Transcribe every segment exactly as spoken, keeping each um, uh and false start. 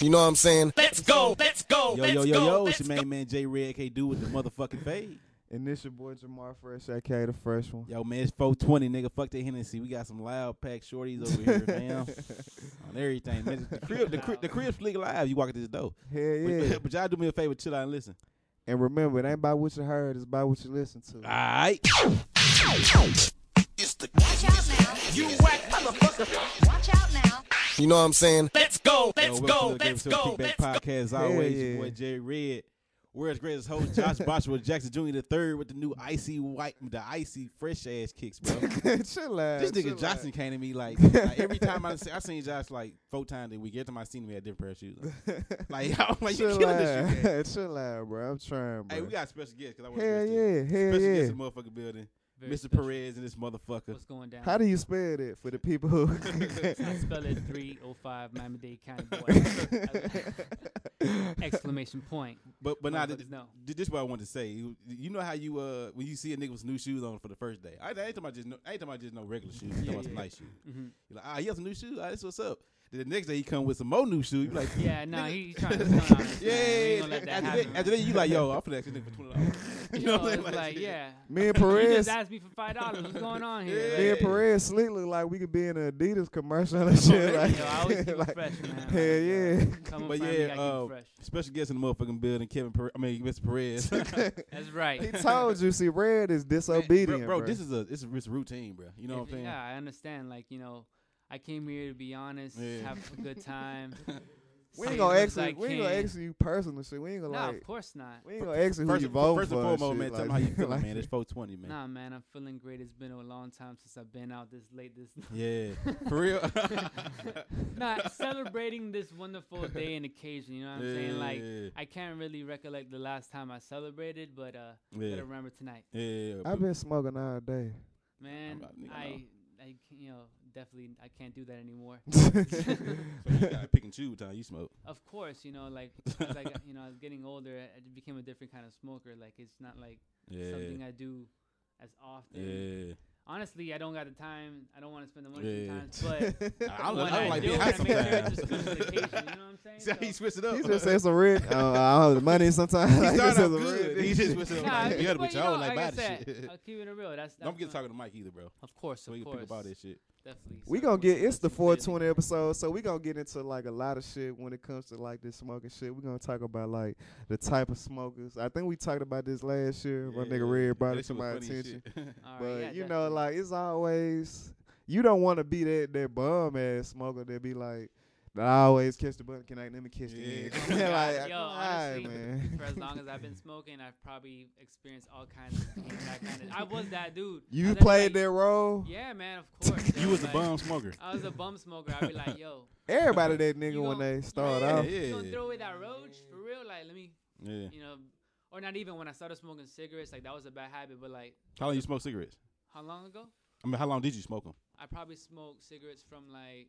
You know what I'm saying? Let's go, let's go, Yo, let's yo, yo, go, yo, let's it's your go. main man J Red K Do with the motherfucking fade. And this your boy Jamar Fresh, aka the Fresh One. Yo, man, it's four twenty, nigga. Fuck that Hennessy. We got some loud pack shorties over here, fam. On everything, man. The crib, the crib, the crib's Flick Live. You walk at this door. Hell yeah. But, but y'all do me a favor, chill out and listen. And remember, it ain't about what you heard, it's about what you listen to. All right. It's the Watch out now. You whack motherfucker. Watch out now. You know what I'm saying? Let's go, let's Yo, go, welcome to the let's Game Show go, Kickback let's go. Podcast. As Hell always, yeah. your boy J Red. World's greatest host, Josh Boswell Jackson Junior the third with the new icy white, the icy fresh ass kicks, bro. Chill out. This chill nigga out. Johnson came to me like, like every time I see, I seen Josh like four times a week. Every time I seen him, he had a different pair of shoes. Like, I'm like, you Chill killing this shit. out. Chill out, bro. I'm trying, bro. Hey, we got a special guest because I want Hell to yeah. Hell special yeah. guest in the motherfucking building. Very Mister special. Perez and this motherfucker. What's going down? How do you spell it for the people who I spell it three oh five Miami-Dade County boy. Exclamation point. But but now, th- Motherfuckers know. th- this is what I wanted to say. You, you know how you uh when you see a nigga with some new shoes on for the first day. I, I ain't talking about just no, I ain't talking about just no regular shoes. I'm talking Yeah, about some yeah. nice shoes. hmm You're like, ah, he has some new shoes. Ah, that's what's up. Then the next day he come with some more new shoes. You like, Yeah, no, nigga. he's trying to stun on us. yeah. man. We ain't gonna let that after, happen. that, after that, you like, yo, I'm finna ask this nigga for twenty dollars. You know what I'm it's saying? like, yeah. me and You Perez just asked me for five dollars. What's going on here? Yeah. me and Like, Perez slick look like we could be in an Adidas commercial and shit. Like, yo, I always keep it like, fresh, man. Hell Like, yeah. Coming But from me, yeah, gotta keep uh, it fresh. special guest in the motherfucking building, Kevin. Per- I mean, Mister Perez. That's right. He told you, see, red is disobedient, bro, bro. this is a this is it's routine, bro. You know what I'm If- saying? Yeah, I understand. Like, you know, I came here to be honest, Yeah. have a good time. we say ain't gonna as ask much as you. I We ain't gonna can. ask you personal shit. We ain't gonna Nah, like. of course not. We ain't gonna ask you who First, you vote first for. and foremost, shit, man, tell like- me how you feeling, like- man. It's four twenty, man. Nah, man, I'm feeling great. It's been a long time since I've been out this late. This Yeah, for real. not celebrating this wonderful day and occasion. You know what I'm saying? Like, Yeah. I can't really recollect the last time I celebrated, but uh, Yeah. gotta remember tonight, Yeah, I've been smoking all day. man. about- nigga, I, no. I, can't- you know, definitely I can't do that anymore. So you gotta pick and choose what time you smoke. Of course, you know, like as I got, you know, I was getting older, I I became a different kind of smoker. Like, it's not like Yeah, something I do as often. yeah. Honestly, I don't got the time. I don't want to spend the money Yeah. sometimes, but I don't, when I don't I like do, being I high make sure sometimes. it's just good for the occasion. You know what I'm saying? See how he So- switched it up? He just said some red. Uh, I don't know, the money sometimes. He like, started said off some good. red. He just switched it up. Nah, Like, it's- yeah, but but you y'all know, like like buy I this said, shit. I'll keep it real. That's, that's Don't get what- talking to Mike either, bro. Of course, So of you course, think about this shit. definitely. We So gonna what's- get it's what's the your four vision? twenty episode, so we gonna get into like a lot of shit when it comes to like this smoking shit. We gonna talk about like the type of smokers. I think we talked about this last year. My nigga Red brought That it to shit was my funny as attention. shit. All right, But yeah, you know, definitely. like it's always you don't want to be that that bum ass smoker that be like that I always catch the button. Can I let me catch Yeah. the Oh end? my like, God. Yo, alright, honestly, man. for as long as I've been smoking, I've probably experienced all kinds of pain, that kind of. I was that dude. I You was played like, that role. Yeah, man, of course. You yo, was the like, bum smoker. I was a bum smoker. I'd be like, yo, Everybody that nigga You when gon- they start Yeah, off. yeah. you gonna throw away that roach for real? Like, let me, Yeah. you know, or not even when I started smoking cigarettes. Like, that was a bad habit. But like, How long you smoke cigarettes? how long ago? I mean, how long did you smoke them? I probably smoked cigarettes from like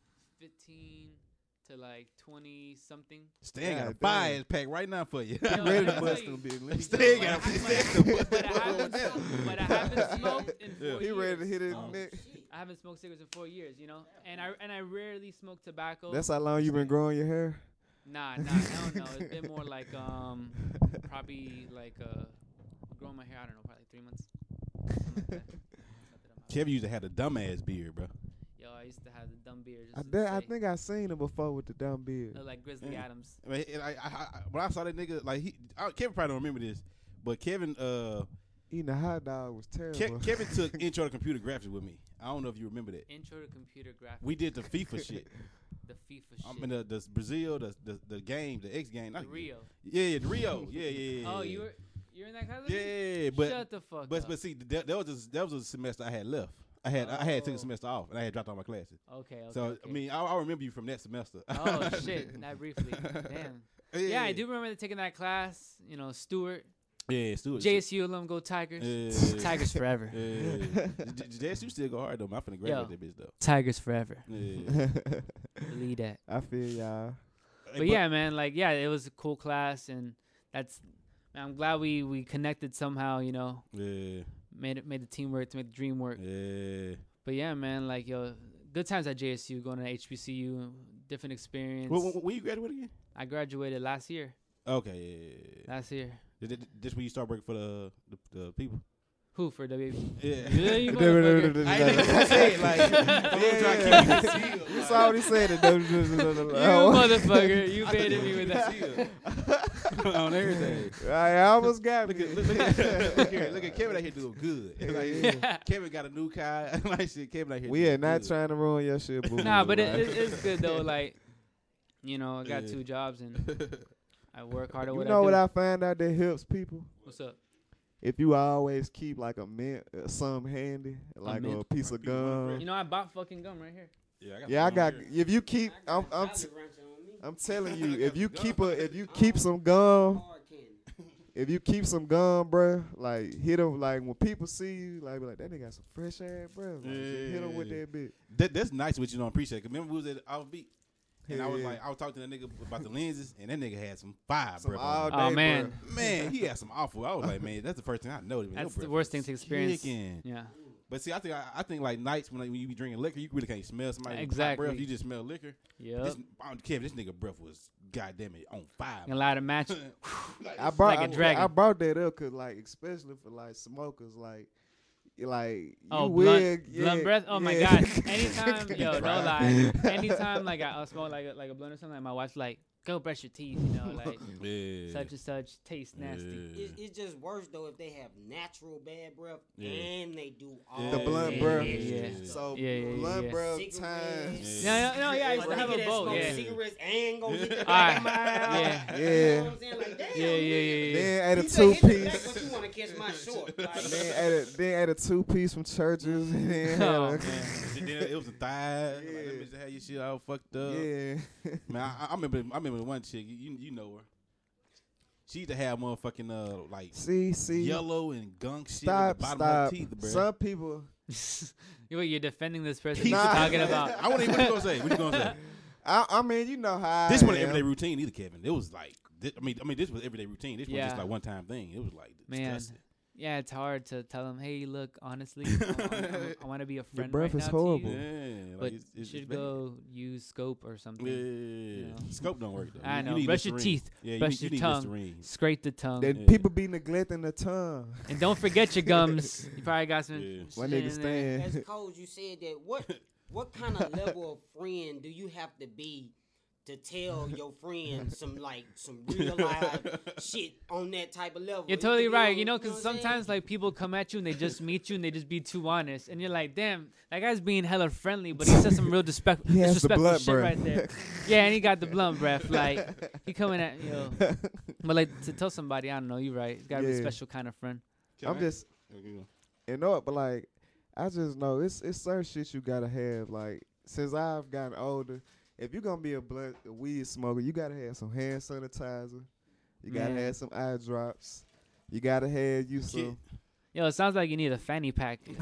fifteen to like twenty something. Stan got a God fire damn. ass pack right now for you. Yo, Ready let to me bust tell them you. big lips. Stan But got I- a but- Stan but I haven't smoked- but I haven't smoked in Yeah. four He years. ready to hit his Oh. neck. I haven't smoked cigarettes in four years, you know, and I and I rarely smoke tobacco. That's how long you been growing your hair. Nah, nah, hell no. It's been more like um, probably like uh, growing my hair. I don't know, probably three months. Something like that. Not that I'm out. Kevin used to have a dumbass beard, bro. Yo, I used to have the dumb beard. Just I, to bet, I say, think I seen him before with the dumb beard. look like Grizzly Yeah. Adams. I mean, I, I, I, when I saw that nigga, like he, I, Kevin probably don't remember this, but Kevin, uh, Eating a hot dog was terrible. Ke- Kevin took intro to computer graphics with me. I don't know if you remember that. Intro to computer graphics. We did the FIFA shit. the FIFA I shit. mean, the, the Brazil, the, the the game, the X game, the not Rio. Yeah, yeah, the Rio. Yeah, yeah, yeah. Oh, yeah. you were you're in that class? with me? Yeah, but Shut the fuck but up. but see, that, that was a, that was a semester I had left. I had I had took a Oh. semester off and I had dropped all my classes. okay, okay. So okay. I mean, I, I remember you from that semester. oh shit, not briefly. Damn. Yeah, I do remember taking that class. You know, Stewart, Yeah, Stuart. J S U alum, go Tigers. Yeah. Tigers forever. Yeah, J S U still go hard though. Man. I'm finna graduate Yo. that bitch though. Tigers forever. Yeah. Believe that. I feel y'all. But yeah, man, like yeah, it was a cool class, and that's. Man, I'm glad we we connected somehow. You know, Yeah, made it made the team work to make the dream work. yeah. But yeah, man, like yo, good times at J S U, going to H B C U, different experience. When, when, when you graduate again? I graduated last year. Okay, yeah, yeah, yeah. Last year. Th- th- This when you start working for the the, the people. Who for W B? Yeah. Yeah, you motherfucker. I ain't know what to say. Like, I'm trying to keep it sealed. You saw what he said. You Oh. motherfucker. You baited me with that. On everything. I almost got Look me. at, look, look, at, look, here, look at Kevin out here doing good. Like, Kevin got a new car. Like shit, Kevin out here. We doing are not good. trying to ruin your shit, boo. Nah, but it, it, it's good though. Like, you know, I got Yeah. two jobs and I work hard at You what know I what do. I find out that helps people? What's up? If you always keep like a mint, uh, some handy, like a, mint? piece of gum. You know, I bought fucking gum right here. Yeah, I got. Yeah, I some got. on here. If you keep, I I'm, got I'm, Jolly t- Rancher on me. I'm telling I you, got if you gum. keep a, if you keep some gum, Hard candy. if you keep some gum, bruh, like hit them, like when people see you, like be like that nigga got some fresh ass, bruh. Like, just hit them with Yeah. that bit. That, that's nice, what you don't appreciate. Cause remember we was at Offbeat, and I was Yeah. like, I was talking to that nigga about the lenses, and that nigga had some five, Some bro. all day, Oh, man. bruh. Man, he had some awful. I was like, man, that's the first thing I know. Man, That's your the breath worst is thing to experience. kicking. Yeah. But see, I think I, I think like nights when, like, when you be drinking liquor, you really can't smell somebody with hot Exactly. breath. You just smell liquor. Yep. This, I don't- Kevin, this nigga breath was goddamn it on fire. A lot of match. I brought Like a I- dragon. I, brought that up because like especially for like smokers, like like you Oh, will, blunt, yeah, blunt breath. Oh my yeah. god. Anytime, yo, no lie. Anytime like I, I'll smoke like a, like a blunt or something, like my wife's like, go brush your teeth, you know, like Yeah. such and such taste nasty. Yeah. It's, it's just worse though if they have natural bad breath Yeah. and they do all The blunt that breath. extra Yeah. So Yeah, yeah, blunt yeah. breath Cigarettes. times. No, no, no, yeah, I A used to have nigga a that boat. smoke Yeah. cigarettes and go hit the Alright. back of my eye. Yeah. You Yeah. know what I'm saying? Like, damn, Yeah, yeah, yeah, yeah. Then at a You two say hit the back, piece. but you want to catch my short. Like, Then at a then at a two piece from churches. And then Oh, had a- man. And then it was a thigh. Like, Yeah. that bitch had your shit all fucked up. yeah. Man, I, I remember. I remember one chick. You you know her. She used to have motherfucking uh like See, see. yellow and gunk shit Stop, at the bottom stop. of her teeth, bro. Some people. You- You're defending this person. He's You're Nah. talking about. I want to. What you gonna say? What you gonna say? I, I mean, you know how This I wasn't am. everyday routine either, Kevin. It was like, this, I mean, I mean, this was everyday routine. This was Yeah. just like one time thing. It was like Man. disgusting. Yeah, it's hard to tell them, hey, look, honestly, I, want to be a friend breath right is now horrible. to you, Yeah, like but it's, you it's, should it's bad. go use Scope or something. Yeah, you know. scope don't work though. I You- know. You need Brush your Listerine. teeth. Yeah, Brush you, your need, tongue. you need Listerine. Scrape the tongue. Then Yeah. people be neglecting the tongue. And don't forget your gums. You probably got some. Yeah. My shit nigga in there. as stand. Coles, you said that what what kind of level of friend do you have to be to tell your friend some like some real life shit on that type of level? You're totally You right. You know, what because I'm saying? sometimes like people come at you and they just meet you and they just be too honest, and you're like, damn, that guy's being hella friendly, but he said some real disrespect- He has the disrespectful blunt shit breath. right there. Yeah, and he got the blunt breath. Like he coming at you. Know. But like to tell somebody, I don't know, you're right. It's gotta be a Yeah. special kind of friend. Can I'm I- just, Okay, go. you know it, but like, I just know it's it's certain shit you gotta have. Like, since I've gotten older, if you're gonna be a blunt a weed smoker, you gotta have some hand sanitizer. You gotta Man. have some eye drops. You gotta have you Kid. some. Yo, it sounds like you need a fanny pack. Go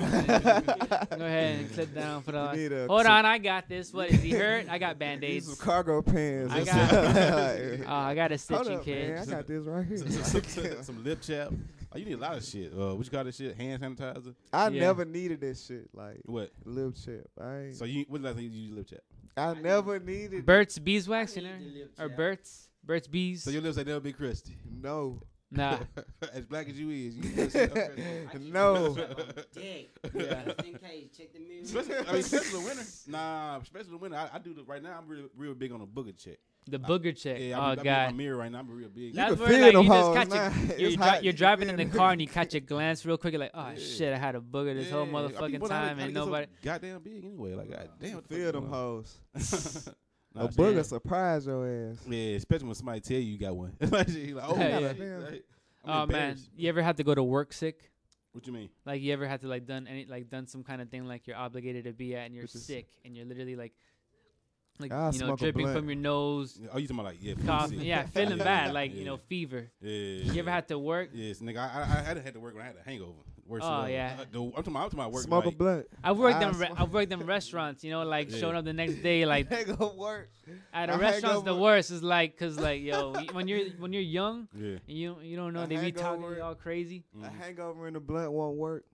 ahead and clip down for You the. need a, Hold some, on, I got this. What is he hurt? I got need band-aids. some cargo pants. I or got- something. Oh, I got a Hold stitching up, kit. man. I got this right some, here. some, some, some lip chap. Oh, you need a lot of shit. Uh, what you call this shit? Hand sanitizer. I Yeah. never needed that shit. Like What? lip chip. I ain't, So you what last thing you use lip chap? I never needed Burt's beeswax, I you know, need the lip or chap. Burt's Burt's bees. So your lips ain't never been crusty. no. Uh, Nah. As black as you is, you lips ain't never crusty. I keep No. the lip chap on deck. Yeah. Just in case, check the mirror. Especially, I mean, especially the winter. Nah, especially the winter. I, I do the right now. I'm real, real big on the booger check. The booger check. Yeah, Oh I'm, I'm in god. my mirror right now. I'm real big. You That's can where feel like them you just hoes catch now. a, It's you're, dri- hot. you're You driving can in the feel car it. and you catch a glance real quick. You're like, oh Yeah. shit, I had a booger this whole Yeah. I mean, motherfucking but how they- time how and they get so nobody. goddamn big anyway. Like goddamn. what the Feel fuck them going hoes. on? A Nah, booger Yeah. surprise your ass. Yeah, especially when somebody tell you you got one. Like, you like, oh, Yeah, yeah. yeah. Like, I'm Oh man, embarrassed. you ever had to go to work sick? What you mean? Like you ever had to like done any like done some kind of thing like you're obligated to be at and you're Which is- sick and you're literally like like I'll you know smoke a dripping blunt. from your nose, Oh, you talking about like yeah, flu cough, season. yeah, feeling Yeah, bad, like yeah. you know fever. Yeah. You ever had to work? Yes, nigga. I, I, I had had to work when I had a hangover. Worse Oh, than, yeah. Uh, the, I'm talking about, I'm talking about work. Smoke a like, blunt. I've worked I them. Re- smoke- I've worked them restaurants. You know, like Yeah. showing up the next day, like Hangover work. at A a restaurant's the hangover- worst. Is like, cause like yo, y- when you're when you're young, Yeah. and you you don't know A they be talking hangover- all crazy. Mhm. A hangover in the blunt won't work.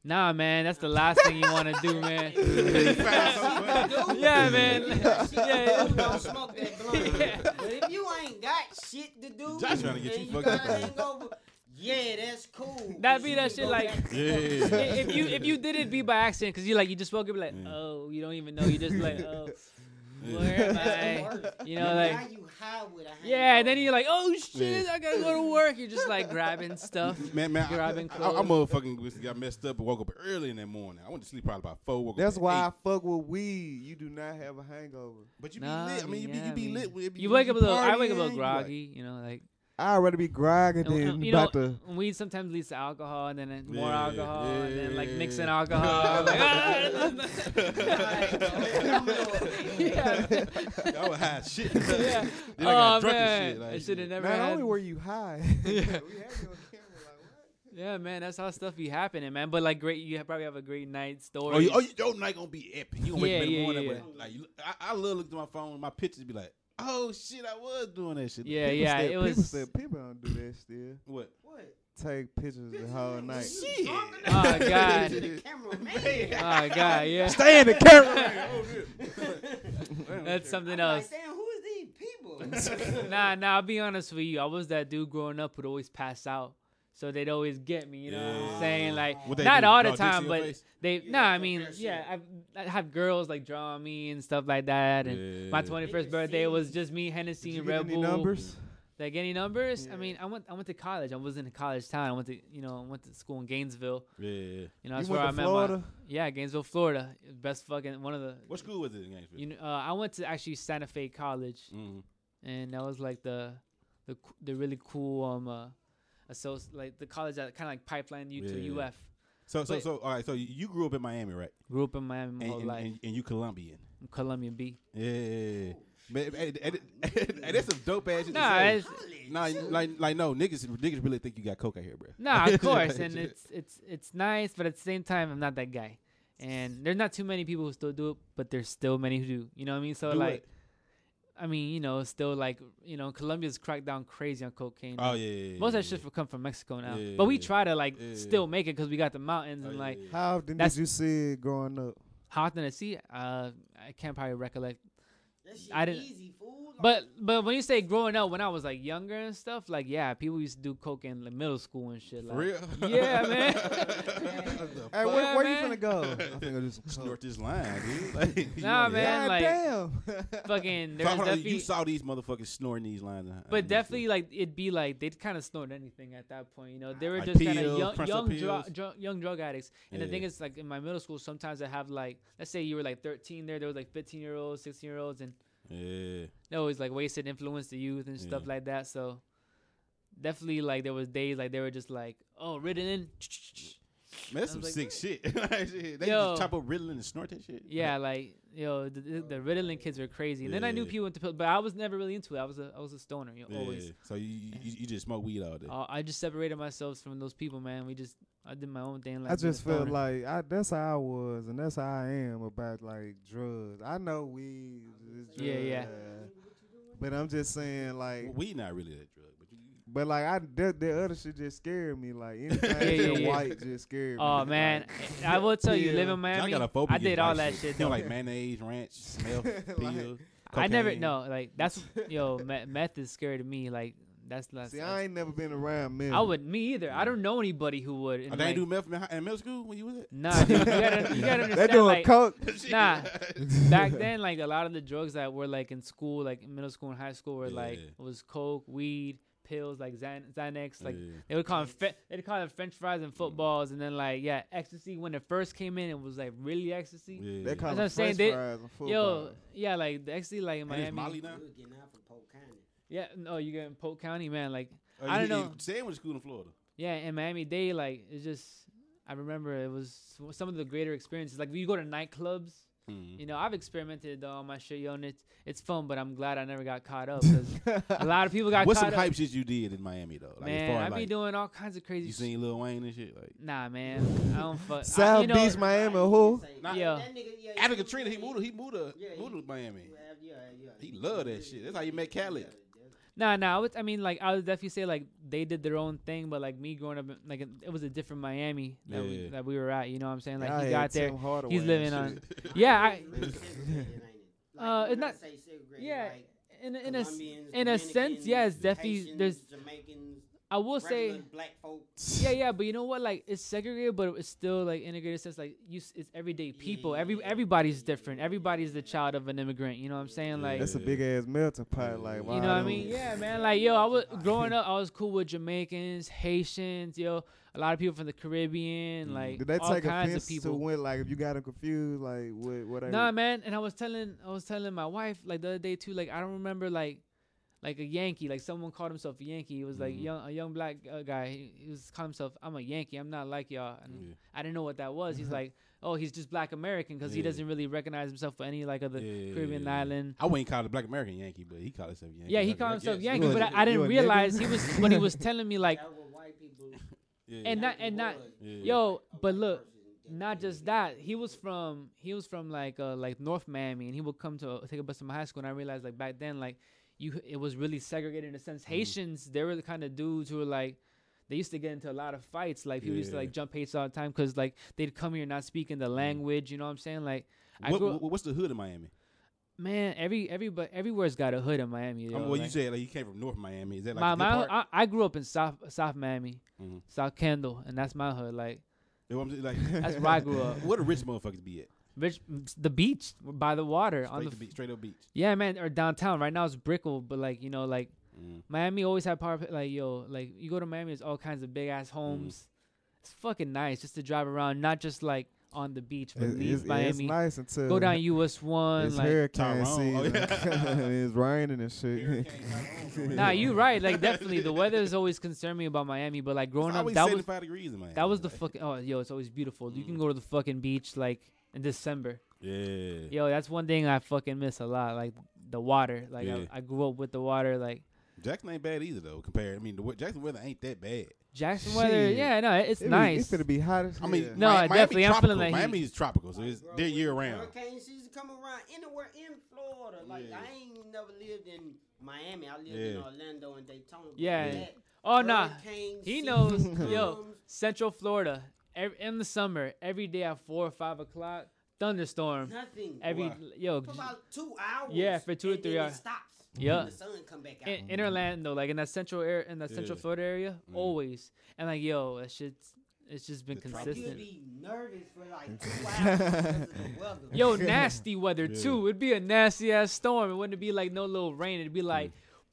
Nah, man, that's the last thing you want to do, man. Yeah, man. Shit, Yeah. you don't smoke that blunt. Yeah. But if you ain't got shit to do, Josh tryna get and you you fucked got up. a hangover, yeah, that's cool. That 'cause be you that can shit go like- back to- Yeah. if you if you did it be by accident, cause you like you just woke up like, Yeah. oh, you don't even know, you just like, oh, Yeah. where am That's the I? worst. You know, Now like, you high with a hangover. yeah, and then you're like, oh shit, Yeah. I gotta go to work. You're just like grabbing stuff. Man, man, I, Grabbing I, I, clothes. I motherfucking was- got messed up and woke up early in that morning. I went to sleep probably about four. Woke That's up at why I eight. fuck with weed. You do not have a hangover. But you Nah, be lit. I mean, you be yeah, you be I mean, lit. with- You wake up a little. I wake up a partying, little you like- groggy. You know, like I'd rather be groggy and- than and, you know, about to. weed sometimes leads to alcohol, and then uh, more Yeah, alcohol, and then like yeah. mixing alcohol. like, ah! yeah. That was high shit. Yeah. Then I Oh got drunk man, and shit. Like, I should have never Not had. only were you high, Yeah. we had you on camera like what? Yeah, man, that's how stuff be happening, man. But like, great, you probably have a great night story. Oh, you, oh, you, your night gonna be epic. You gonna wake Yeah, up in the yeah, morning, yeah. but like, you, I, I love looking at my phone. My pictures be like, oh shit, I was doing that shit. Yeah, People yeah, still- it People, was. still, people don't do that still. What? What? Take pictures the whole night. Shit. Oh God. To the camera, man. Oh God, yeah. Stay in the camera. That's something I'm else. like, damn, who is these people? Nah, nah. I'll be honest with you. I was that dude growing up who'd always pass out, so they'd always get me. You know what I'm Yeah. saying? Like, What they not do? all Draw the dicks in time, your but face? they. Yeah, Nah, I fuck mean, that shit. yeah. I've, I have girls like draw me and stuff like that. And my Yeah. twenty-first Niggas birthday see was you. just me, Hennessy, Did you and get Red any Bull. numbers? Like any numbers? I Yeah. mean, I went I went to college. I was in a college town. I went to you know I went to school in Gainesville. Yeah. You know You that's went where to I met Florida? my yeah Gainesville, Florida. Best fucking one of the. What school was it in Gainesville? You know, uh, I went to actually Santa Fe College, Mhm. and that was like the the c- the really cool um uh associ- like the college that kind of like pipeline you to Yeah. U F. So, so, But- so, all right. So you grew up in Miami, right? Grew up in Miami my And, whole and, life. and, and you Colombian. I'm Colombian B. Yeah. Man, hey, hey, hey, hey, that's some dope ass shit to Nah, say. it's, Nah, like, like, no, niggas, niggas really think you got coke out here, bro. nah, of course, and it's it's it's nice, but at the same time, I'm not that guy. And there's not too many people who still do it, but there's still many who do. You know what I mean? So Do like, what? I mean, you know, still like, you know, Colombia's cracked down crazy on cocaine. Oh yeah, yeah, yeah. Most of that yeah. shit will come from Mexico now, Yeah, but we yeah. try to like Yeah, still yeah. make it because we got the mountains Oh, and yeah, like yeah. How often That's- did you see it growing up? how often I see it. Uh, I can't probably recollect. That shit I didn't- easy, fool. Like, But but when you say growing up, when I was like younger and stuff, like yeah, people used to do coke in like middle school and shit. For Like, real? Yeah, man. What the Hey, fuck? where, where you man. finna go? I think I just Snort this line, dude. Like, you Nah, wanna- man. God like- damn. fucking So, there's hold on, definitely. you saw these motherfuckers snorting these lines. uh, But uh, definitely, like it'd be like they'd kind of snort anything at that point, you know. They were Like just kind of pills, young, Prince young, of dru- pills. dru- young drug addicts. And the thing Yeah. is, like in my middle school, sometimes I have like, let's say you were like thirteen there, there was like fifteen year olds, sixteen year olds, and Yeah. they always like wasted influence the youth and stuff Yeah. like that. So definitely, like there was days like they were just like, oh, Ritalin. Man, that's I some was sick like, shit. Like, shit. They Yo. just chop up Ritalin and snort that shit. Yeah, like yo, the, the, the Ritalin kids were crazy. And then I knew Yeah. people into pill, but I was never really into it. I was a I was a stoner, you know, Yeah. always. So you, you you just smoke weed all day. Uh, I just separated myself from those people, man. We just I did my own thing. Like I being a just felt stoner. like I, that's how I was, and that's how I am about like drugs. I know weed is drugs, Yeah, yeah. but I'm just saying like, Well, weed not really that drug, but you, but like I that, that other shit just scared me. Like anything Yeah, yeah, that yeah. white just scared me. Oh man, I will tell you, live in Y'all Miami, got a phobia I did against all white that shit. You Though. know, like mayonnaise, ranch, smell, pills. I never cocaine. no like that's yo me- meth is scary to me. Like that's not. See, I ain't never been around men. I would me either. I don't know anybody who would. Oh, and, they like, ain't do meth in hi- in middle school when you was at? Nah, dude, you gotta you gotta They understand. doing like, coke. Nah, back then, like a lot of the drugs that were like in school, like in middle school and high school, were like Yeah. it was coke, weed, pills, like Xan- Xanax, like. Yeah. They would call them fe- they'd call it French fries and footballs, and then like yeah, ecstasy. When it first came in, it was like really ecstasy. Yeah. They call That's what them I'm saying, French they- fries and football. Yo, yeah, like the ecstasy, like in And it's Miami. Molly You now? was getting out from Polk County. Yeah, no, you get in Polk County, man. Like Oh, I you- don't you- know. Sam went to school in Florida. yeah, in Miami Dade, like it's just I remember it was some of the greater experiences. Like when you go to nightclubs. Mm. You know, I've experimented on my shit, yo, and it's it's fun, but I'm glad I never got caught up because a lot of people got What's caught some up. hype shit you did in Miami though? Like, as Man, far I as, be like, doing all kinds of crazy you shit. seen Lil Wayne and shit? Like Nah, man, I don't fuck. I, South you know, Beach, Miami, who? Nah, Yeah. That nigga, yeah, after he- Katrina, he moved. to- He moved to Yeah, moved he- to Miami. Yeah, yeah, yeah. He love that shit. That's how you met Khaled. Nah, nah. I, would, I mean, like, I would definitely say like they did their own thing, but like me growing up, like it was a different Miami that we Yeah. that we were at. You know what I'm saying? Like Y'all he had got there. Tim Hardaway He's and living shit. on. Yeah, I. Really segregated, ain't it? Like, Uh, when it's I not- say segregated, Yeah, like, in a- in a s- Colombians, in a sense, Dominicans, yeah, it's definitely Haitians, there's. Jamaicans, I will say. regular black folks. Yeah, yeah, but you know what? Like it's segregated, but it's still like integrated. Since like you, s- it's everyday people. Yeah, Every yeah, everybody's yeah, different. yeah, Everybody's the yeah. child of an immigrant. You know what I'm saying? Like That's a big ass melting pot. Like, You why you know what I don't- mean? Yeah, man. Like yo, I was growing up. I was cool with Jamaicans, Haitians. Yo, a lot of people from the Caribbean. Mm. Like Did they all take kinds offense of people. to when, like, if you got them confused, like, what, whatever? Nah, man. And I was telling, I was telling my wife like the other day too. Like I don't remember like, like a Yankee. Like someone called himself a Yankee. It was like Mhm. young, a young black uh, guy. He, he was calling himself, "I'm a Yankee. I'm not like y'all." And Yeah. I didn't know what that was. He's like, "Oh, he's just Black American because he Yeah. doesn't really recognize himself for any like other Yeah, Caribbean yeah, yeah. island." I wouldn't call it a Black American Yankee, but he called himself Yankee. Yeah, he Like, called I himself guess. Yankee, You but a- I, I didn't you a realize nigga? he was when he was telling me like, That what white people. Yeah. and not and not. Yeah. Yo, but look, not just that. He was from he was from like uh like North Miami, and he would come to uh, take a bus to my high school. And I realized like back then, like you, it was really segregated in a sense. Haitians, they were the kind of dudes who were like, they used to get into a lot of fights. Like people used to Yeah. like jump hates all the time because like they'd come here not speaking the language. You know what I'm saying? Like I What, grew up, what- what's the hood in Miami? man, every every but everywhere's got a hood in Miami. I Yo, mean, well, you like, said like you came from North Miami. Is that like my, a good my part? I, I grew up in South South Miami, Mhm. South Kendall, and that's my hood. Like You know what I'm saying? Like, that's where I grew up. Where the rich motherfuckers be at? Rich, the beach by the water on Straight, the to beach, straight up beach. yeah, man, or downtown. Right now it's Brickell, but like you know, like Mm. Miami always had power. Like yo, like you go to Miami, there's all kinds of big ass homes. It's fucking nice just to drive around, not just like on the beach, but It- leave it's, it's Miami, nice until go down U S one. it's Like hurricane Tyrone. season. Oh, yeah. It's raining and shit. nah, you right. Like definitely, the weather has always concerned me about Miami. But like growing It's up, always that was seventy-five degrees in Miami. that was the like. fucking. Oh, yo, it's always beautiful. You can Mm. go to the fucking beach like in December. Yeah. Yo, that's one thing I fucking miss a lot. Like the water. Like Yeah. I, I grew up with the water. Like Jackson ain't bad either though. Compared, I mean, the we- Jackson weather ain't that bad. Jackson weather. Shit. Yeah, no, it's It be- nice. It's gonna be hot as I mean, hell. No, Mi- I Miami definitely- I'm tropical. feeling that heat. Miami is tropical, so Like, it's bro, they're when year round. Hurricane season come around anywhere in Florida. Like Yeah. I ain't never lived in Miami. I lived in Yeah. Orlando and Daytona. But Yeah. that Oh nah, hurricane he season knows. Yo, comes, Central Florida. Every, in the summer, every day at four or five o'clock, thunderstorm. nothing. Every Wow. yo, For about two hours. Yeah, for two or and three then hours. It stops. Yeah. And the sun come back out. in, in Orlando, like in that central area, in that Central Yeah. Florida area, Mm. always. And like yo, that shit's it's just been The Like, tropics. you'll consistent. be nervous for like two hours because of the weather. Yo, nasty weather Yeah. too. It'd be a nasty ass storm. It wouldn't be like no little rain. It'd be like,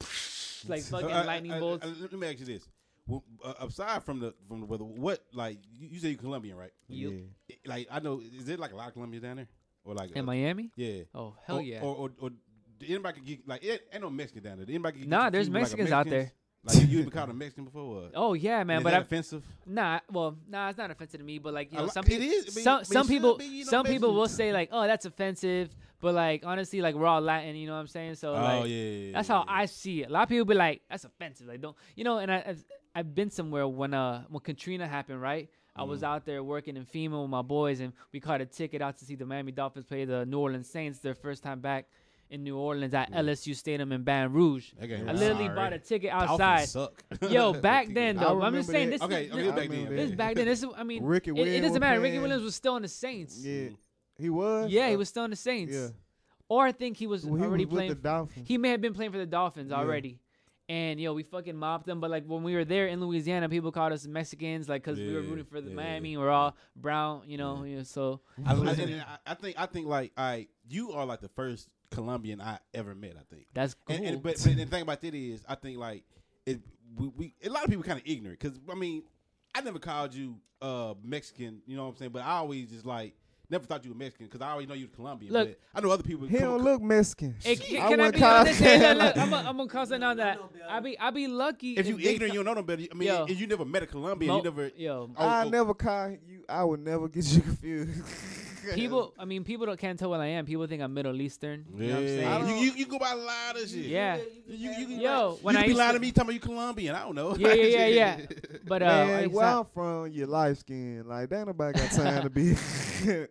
like So, fucking uh, lightning uh, bolts. uh, let me ask you this: Well, uh, aside from the from the weather, what like you, you say you're Colombian, right? Yup. Yeah. Like I know, is there like a lot of Colombians down there, or like In uh, Miami? yeah? Oh hell or, yeah. Or, or, or did anybody could get like it ain't no Mexican down there? Did anybody get Nah, you there's confused with, like, a Mexicans out Mexicans? Like you, you even called a Mexican before? Or, oh yeah, man. is But that I offensive? nah. Well, nah. It's not offensive to me. But like you I know, li- some it people, is. I mean- some I mean, some it should people, be, you know, some people will Mexicans. say like, oh, that's offensive. But like honestly, like we're all Latin. You know what I'm saying? So Oh like, yeah, yeah, that's yeah, how yeah. I see it. A lot of people be like, "That's offensive." Like, don't you know? And I, I've, I've been somewhere when uh when Katrina happened, right? I was Mhm. out there working in FEMA with my boys, and we caught a ticket out to see the Miami Dolphins play the New Orleans Saints, their first time back in New Orleans at Yeah. L S U Stadium in Baton Rouge. That game I was literally sorry. bought a ticket Dolphins outside. suck. Yo, back then I though, I'm just remember saying that. this. Okay, this, okay, this, back then. remember this man. back then. This is, I mean, Ricky it, it Williams doesn't was matter. Ricky playing. Williams was still on the Saints. Yeah, he was. Yeah, he Uh, was still on the Saints. Yeah, Or I think he was well, he already was with playing. the Dolphins. He may have been playing for the Dolphins Yeah. already. And yo, we fucking mobbed them. But like when we were there in Louisiana, people called us Mexicans, like because we were Yeah, rooting for the yeah. Miami. We're all brown, you know. Yeah. You know, so I, I, and I, I think I think like I you are like the first Colombian I ever met. I think. that's cool. And, and but, but the thing about that is, I think like it. We, we a lot of people kind of ignorant because I mean, I never called you uh Mexican. You know what I'm saying? But I always just like never thought you were Mexican because I always know you were Colombian. Look, but I know other people. He come- don't look Mexican. Hey, can, I can I wouldn't be call- honest? Hey, look, look, I'm gonna I'm gonna call something on that. No, Bill. I be I be lucky If you they ignorant, you don't know them better. I mean, Yo. if you never met a Colombian, Mo- you never. yo Oh, I oh. never call you. I would never get you confused. people. I mean, people don't can't tell what I am. People think I'm Middle Eastern. You know what I'm Yeah. saying? You, you you go by a lot of shit. Yeah. You, you, you, Yo, when you I could be used lying to- to me, talking about you Colombian. I don't know. Yeah, yeah, yeah, yeah. But uh, I Man, used to where have- I'm from, you light skin. Like, ain't nobody got time to be.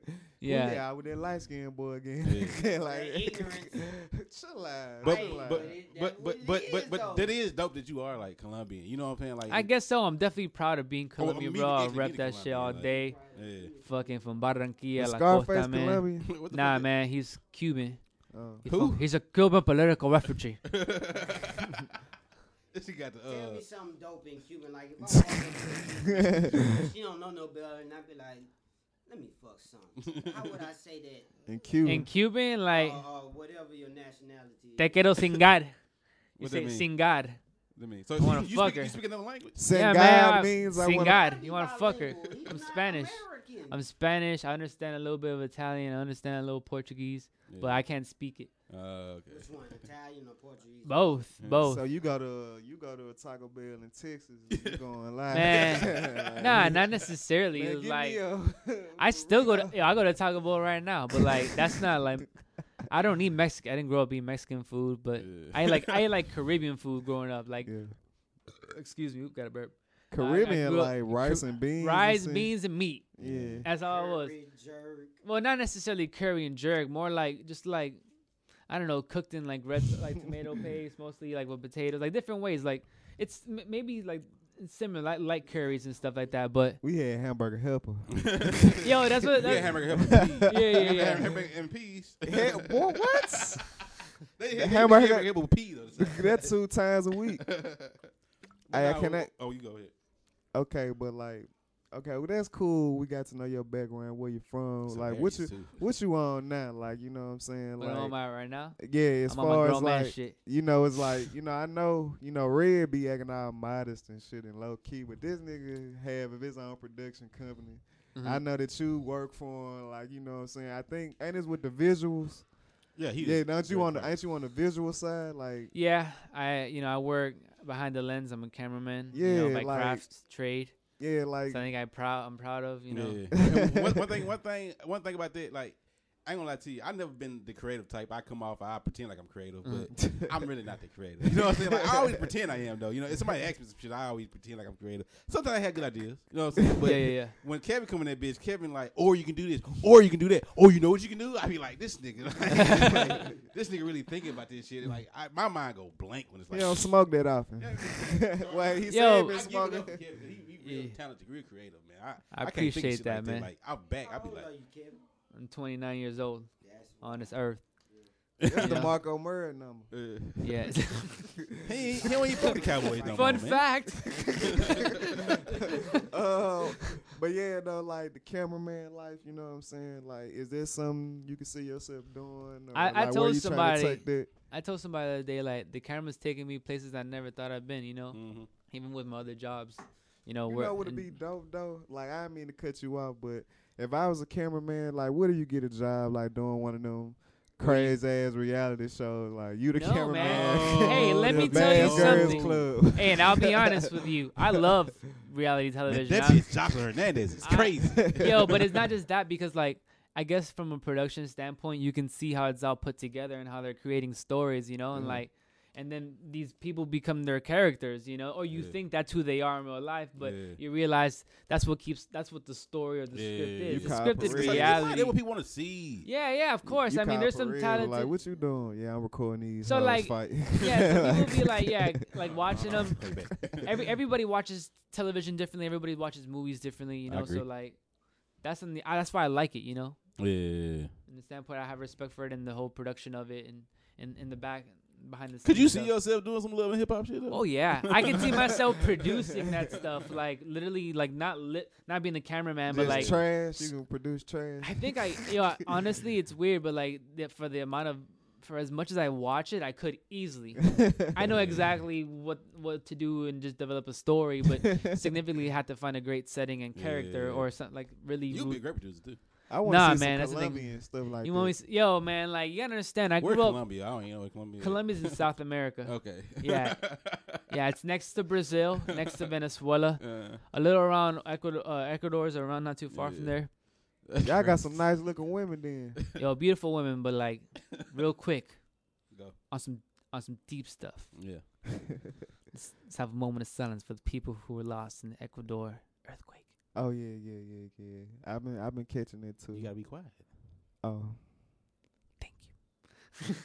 Yeah. Yeah, with that light skinned boy again. Yeah. like, That ignorance. chill out. But Right, chill out. but but it- but that's but what but it but is, but though. that is dope that you are like Colombian. You know what I'm saying? Like I guess so. I'm definitely proud of being Oh, Colombian, me bro. I neither, rep me that neither shit all Colombian, like- day. yeah. Fucking from Barranquilla, Was La Scarface Costa, man. Colombian? What the Nah, fuck man, he's Cuban. Oh. He's, Who? from- he's a Cuban political refugee. She got the Tell uh. me something dope in Cuban. Like, if I walk up to her, she don't know no better, and I'd be like, let me fuck some. How would I say that? In Cuba. In Cuban, like, uh, uh, whatever your nationality is. te quiero cingar. You What say that mean? cingar. Let me. So I you, wanna you, fuck speak, her. you speak another language? Yeah, Singad man, I- means I want Singad. Be You want to fuck her? bilingual. He's I'm not Spanish. American. I'm Spanish. I understand a little bit of Italian. I understand a little Portuguese, but I can't speak it. Uh, okay. Which one, Italian or Portuguese? Both, Yeah. both. So you go to you go to a Taco Bell in Texas, and you going live? Man, nah, not necessarily. Man, It was give like me a- I still go to yeah, I go to Taco Bell right now, but like that's not like I don't eat Mexican. I didn't grow up eating Mexican food, but Yeah. I like I ate like Caribbean food growing up. Like Yeah. excuse me, got a burp. Caribbean grew up- like rice and beans. and Rice, shit. beans, and meat. Yeah. That's all it was. Curry, jerk. Well, not necessarily curry and jerk, more like just like I don't know, cooked in like red like tomato paste, mostly like with potatoes, like different ways. Like it's m- maybe like it's similar, like like curries and stuff like that. But We had hamburger helper. yo, that's what. We That's, had hamburger helper and peas. Yeah, yeah, Remember yeah. Hamburger and peas. Hey, boy, what? They The had hamburger- hamburger helper with peas. on the side. That's two times a week. Hey, Nah, can I- Oh, you go ahead. Okay, but like, okay, well that's cool. We got to know your background, where you from, Some like what you Aries, too. what you on now, like you know what I'm saying, what am like I right now? yeah, as I'm on my far grown as man like shit. you know, it's like you know I know you know Red be acting all modest and shit and low key, but this nigga have of his own production company. Mhm. I know that you work for him, like you know what I'm saying. I think ain't this with the visuals? Yeah, he. Yeah, is don't you very on the funny. ain't you on the visual side, like Yeah, I you know I work behind the lens. I'm a cameraman. you Yeah, know, by like- craft trade. yeah, like Something I proud. I'm proud of. You know. Yeah. And one, one thing, one thing, one thing about that, like, I ain't gonna lie to you. I've never been the creative type. I come off, I pretend like I'm creative, but Mm. I'm really not that creative. You know what I'm saying? Like, I always pretend I am, though. You know, if somebody asks me some shit, I always pretend like I'm creative. Sometimes I have good ideas. You know what I'm saying? But Yeah, yeah, yeah. when Kevin come in that bitch, Kevin like, or you can do this, or you can do that, or you know what you can do. I be like, this nigga, like, this nigga really thinking about this shit. Like, I, my mind go blank when it's he like. don't smoke that often. Yeah. Well, he Yo. said he I been give it smoking. up to Kevin, 'cause he, he real Yeah. talented, real creative, man. I, I I can't think of appreciate shit that, like man. Like, I'm back. How I be old like, are you, Kevin? I'm twenty-nine years old That's on this earth. That's the Yeah. Marco Murray number. uh, Yeah. he, ain't- he don't even fuck the Cowboys no Fun more, man. fact. uh, but yeah, though, like the cameraman life, you know what I'm saying? Like, is there something you can see yourself doing? Or, I- I like, where told you trying to somebody- take that? I told somebody the other day, like the camera's taking me places I never thought I'd been. You know, Mhm. even with my other jobs. You know, You where know what would and- be dope though? Like, I didn't mean to cut you off, but if I was a cameraman, like, where do you get a job? Like doing one of them crazy ass reality shows? Like, you the No, cameraman. man. Hey, let The me tell you Bad Girls something. Club. Hey, and I'll be honest with you, I love reality Man, television. that I'm- shit, Jocelyn Hernandez is I- crazy. Yo, but it's not just that because like I guess from a production standpoint, you can see how it's all put together and how they're creating stories, you know, and Yeah. like, and then these people become their characters, you know, or you Yeah. think that's who they are in real life, but Yeah. you realize that's what keeps, that's what the story or the Yeah, script yeah, is. You The cooperate. scripted It's like- it's reality. That's what people want to see. Yeah, yeah, of course. You I mean, there's cop for some real, talented. Like, what you doing? Yeah, I'm recording these. So, hoes like, fight. yeah, so people be like, yeah, like watching them. Payback. Every everybody watches television differently. Everybody watches movies differently, you I know. agree. So like, that's something. I, that's why I like it, you know. Yeah. In the standpoint, I have respect for it and the whole production of it and and in the back behind the scenes. Could you see stuff. yourself doing some love and hip hop shit? Though? Oh yeah, I can see myself producing that stuff. Like literally, like not lit, not being the cameraman, but Just like trash. You can produce trash. I think I, you know, honestly, it's weird, but like the, for the amount of, for as much as I watch it, I could easily. I know exactly what what to do and just develop a story, but significantly had to find a great setting and character Yeah. or something like really. You'd root- be a great producer too. I want Nah, to see man, some that's the thing. Colombian stuff like you that. want me? s- Yo, man, like you gotta understand. I Where's grew up. Colombia? I don't even know where Colombia. is. Colombia's in South America. Okay. Yeah. Yeah, it's next to Brazil, next to Venezuela, Uh, a little around Ecuador. Uh, Ecuador's around not too far from Yeah. there. Y'all got some nice looking women then. Yo, beautiful women, but like real quick Go. on some on some deep stuff. Yeah. Let's, let's have a moment of silence for the people who were lost in the Ecuador earthquake. Oh yeah, yeah, yeah, yeah. I've been I've been catching it too. You gotta be quiet. Oh, Thank you.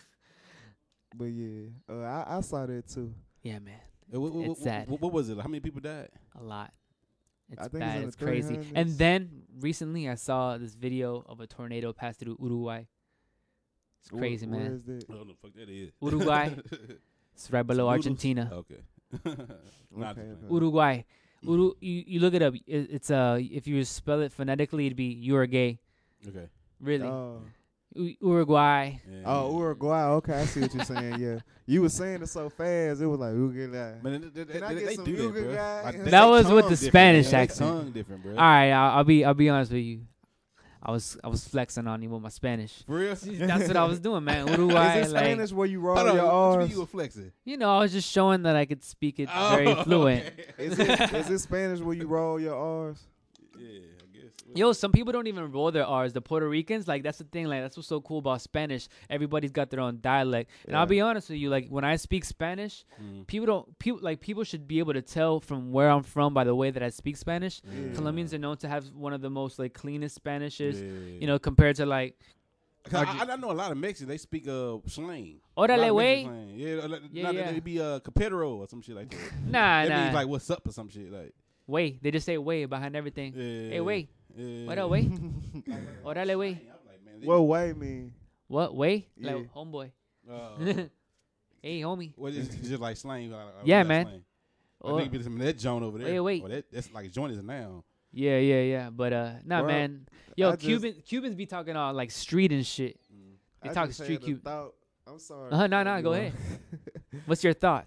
but yeah, uh, I, I saw that too. Yeah, man. Uh, what, what, It's what- sad. What, what was it? How many people died? A lot. It's I think it's bad. in the It's crazy. three hundreds. And then recently, I saw this video of a tornado pass through Uruguay. It's Where- crazy, where man. is that? I don't know the fuck that is. Uruguay. It's right below Noodles? Argentina. Okay. Nah, Okay, just okay. playing. Uruguay. Uru. You, you look it up. It, it's uh if you spell it phonetically, it'd be Uruguay. Okay. Really. Oh. U- Uruguay. Yeah. Oh, Uruguay. Okay, I see what you're saying. Yeah, you were saying it so fast. It was like Uruguay. Man, they, they, Can I they, get they some do that, bro. Uruguay? Like, That they was with tongue the different, Spanish man. accent. They tongue different, bro. All right, I'll, I'll be I'll be honest with you. I was I was flexing on you with my Spanish. For real? That's what I was doing, man. Uruguay, Is it like Spanish where you roll Hold on. your What you mean R's? you were flexing? you know, I was just showing that I could speak it Oh, very fluent. okay. Is it, is it Spanish where you roll your R's? Yeah, I guess. Yo, some people don't even roll their R's. The Puerto Ricans, like that's the thing. Like that's what's so cool about Spanish. Everybody's got their own dialect. And I'll Yeah. be honest with you, like when I speak Spanish, Mm. people don't people like people should be able to tell from where I'm from by the way that I speak Spanish. Yeah. Colombians are known to have one of the most like cleanest Spanishes. Yeah. You know, compared to like 'Cause I, I know a lot of Mexicans. They speak uh slang. A Orale lot of way. Mexican slang. Yeah, uh, like- Yeah, not, yeah. They be uh Capetero or some shit like that. Nah, That nah. means like what's up or some shit like. Way. They just say way behind everything. Yeah. Hey, way. Yeah. What up, way? Orale way. I'm like, man, they- What way mean? What way? Yeah. Like homeboy. Uh, Hey, homie. what is it just like slang? Uh, uh, Yeah, we got man. Slang. I Oh, think it's some of that joint over there. Wait, wait. Oh, that, that's like joint is a noun. yeah, yeah, yeah. But uh, nah, Bro, man. Yo, I just- Cuban Cubans be talking all like street and shit. They I talk just street had a Cuban. thought. I'm sorry. Uh-huh, to nah, cut nah, you go off. ahead. What's your thought?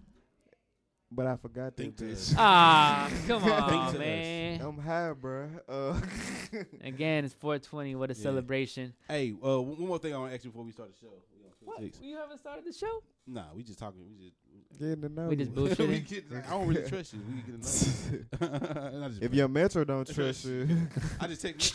But I forgot that Think to- bitch. Ah, come Think on, to us. man. I'm high, bro. Uh, Again, it's four twenty. What a Yeah. celebration. Hey, uh, one one more thing I want to ask you before we start the show. We on What? twenty-six. You haven't started the show? Nah, we just talking. We just. getting to know We just you. bullshitting. we get, like, I don't really trust you. We get to know. you. And I just, If your metro don't trust you, I just take.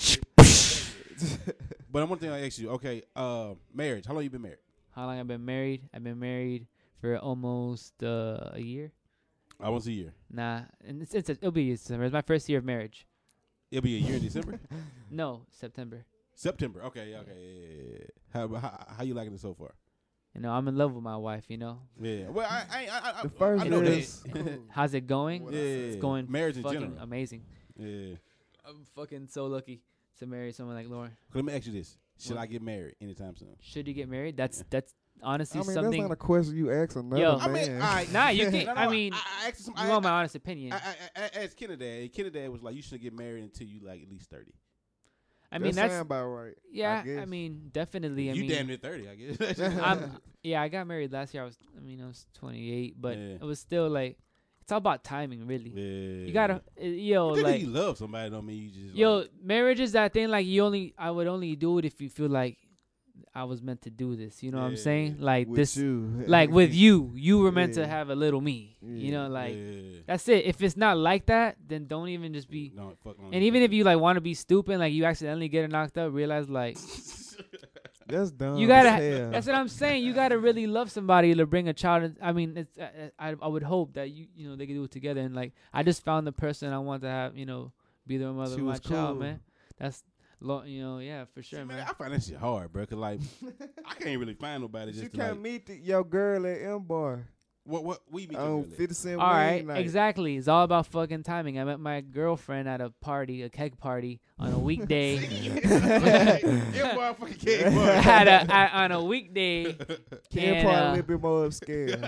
But one thing I ask you, okay, uh, marriage. How long you been married? How long I've been married? I've been married for almost uh, a year. I once a year. Nah, and it's, it's it'll be December. It's my first year of marriage. It'll be a year in December. No, September. September. Okay. Okay. Yeah, yeah, yeah. How, how how you liking it so far? You know, I'm in love with my wife. You know, Yeah. Well, I I I, I, the first I know year that. is cool. how's it going? What Yeah, I said. It's going marriage in fucking general. amazing. Yeah. I'm fucking so lucky to marry someone like Lauren. Let me ask you this: should What? I get married anytime soon? Should you get married? That's Yeah. that's honestly I mean, something. that's not a question you ask another Yo. I man. mean, I, Nah, you can't- No, no, I mean, I, I asked some. you I, want my I, honest opinion? I, I, I, I asked Kennedy. and Kennedy was like, "You shouldn't get married until you like at least thirty." mean, that's sound about right. yeah. I, guess. mean, definitely. I you mean, damn near thirty, I guess. I'm yeah. I got married last year. I was. I mean, I was twenty-eight, but Yeah. it was still like it's all about timing, really. Yeah. You gotta, uh, yo, Just 'cause like, you love somebody don't mean you just yo, like, marriage is that thing. Like, you only, I would only do it if you feel like I was meant to do this. You know what I'm Yeah. saying? Like With this, you. like with you, you were meant to Yeah. have a little me. You Yeah. know, like yeah. that's it. If it's not like that, then don't even just be. No, fuck no, And even if you like want to be stupid, like you accidentally get it knocked up, realize like That's dumb. you gotta. as hell. That's what I'm saying. You gotta really love somebody to bring a child. In, I mean, it's. uh, I I would hope that you you know they can do it together. And like I just found the person I want to have. You know, be the mother She of my was child, cool. man. That's lo- you know, yeah, for sure, See, man, man. I find that shit hard, bro. Cause like I can't really find nobody You just to, can't like, meet the, your girl at M Bar what what we meet on your girl at? fifty Cent All Wing right, night. exactly. It's all about fucking timing. I met my girlfriend at a party, a keg party, on a weekday. Yeah, boy, fucking kid, boy. at a, at, on a weekday. Ken and, probably uh, a little bit more upscale.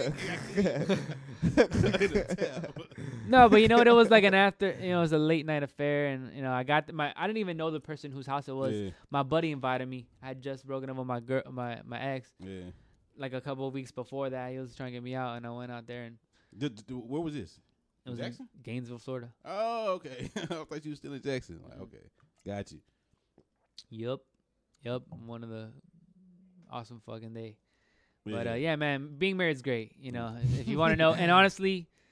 No, but you know what? It was like an after. You know, it was a late night affair, and you know, I got my. I didn't even know the person whose house it was. Yeah, My buddy invited me. I had just broken up with my girl, my my ex, yeah. like a couple of weeks before that. He was trying to get me out, and I went out there, and Did, did- where was this? it was Jackson? in Gainesville, Florida. Oh, okay. I thought you was still in Jackson. Like, okay, got you. Yup, yup. One of the awesome fucking day. But uh, yeah, man, being married is great. You know, if you want to know, and honestly,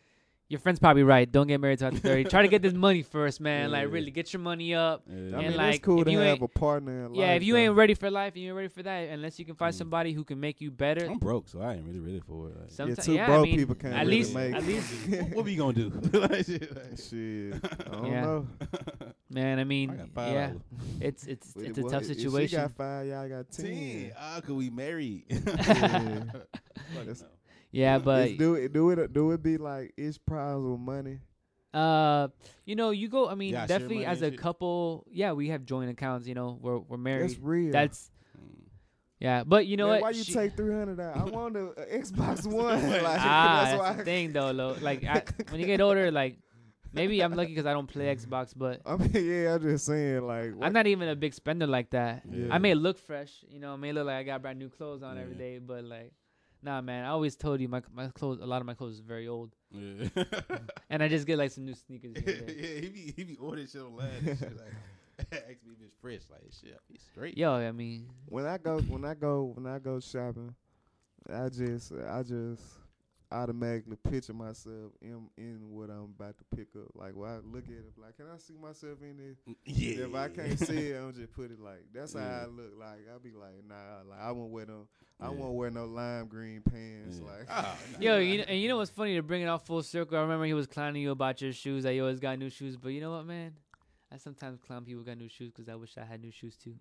your friend's probably right. Don't get married till after thirty. Try to get this money first, man. Yeah. Like really get your money up. Yeah. I And, mean, like, it's cool if to you have ain't- a partner in life. Yeah, if you though. ain't ready for life and you're ready for that, unless you can find Mm. somebody who can make you better. I'm broke, so I ain't really ready for it. Like, Yeah, Sometimes, two yeah, broke I mean, people can't at really least, make at it. least, what we gonna do? Like, shit, like- Shit, I don't Yeah. know. man. I I mean, got five yeah, dollars. it's it's But it's it a wa- tough if She situation. got five, y'all got ten. Ten. Ah, could we marry? Yeah. That's- Yeah, but Is- do it, do it, do it be like it's problems with money? uh, you know, you go. I mean, Yeah, share definitely money as and a shit. couple. Yeah, we have joint accounts. You know, we're we're married. That's real. That's yeah, but you know Man, what? why you She- take three hundred out? I want a, a Xbox One. like, ah, that's that's why. the thing though. Lo. Like I, when you get older, like maybe I'm lucky because I don't play Xbox, but I mean, yeah, I'm just saying, like, what- I'm not even a big spender like that. Yeah. I may look fresh, you know, I may look like I got brand new clothes on every Yeah. day, but like, nah, man. I always told you my my clothes, a lot of my clothes is very old, Yeah. and I just get like some new sneakers. yeah, here and there. he be he be ordering shit online. And shit, like, ask me if it's fresh. Like shit, he's straight. Yo, I mean, when I go, when I go, when I go shopping, I just, I just automatically picture myself in in what I'm about to pick up. Like, when I look at it, like, can I see myself in this? Yeah. If I can't see it, I'm just put it like that's Yeah. how I look. Like I be like, nah, like I won't wear no, I Yeah. won't wear no lime green pants. Yeah. Like, Ah, nah. yo, you know, and you know what's funny to bring it all full circle? I remember he was clowning you about your shoes. That you always got new shoes, but you know what, man? I sometimes clown people who got new shoes because I wish I had new shoes too.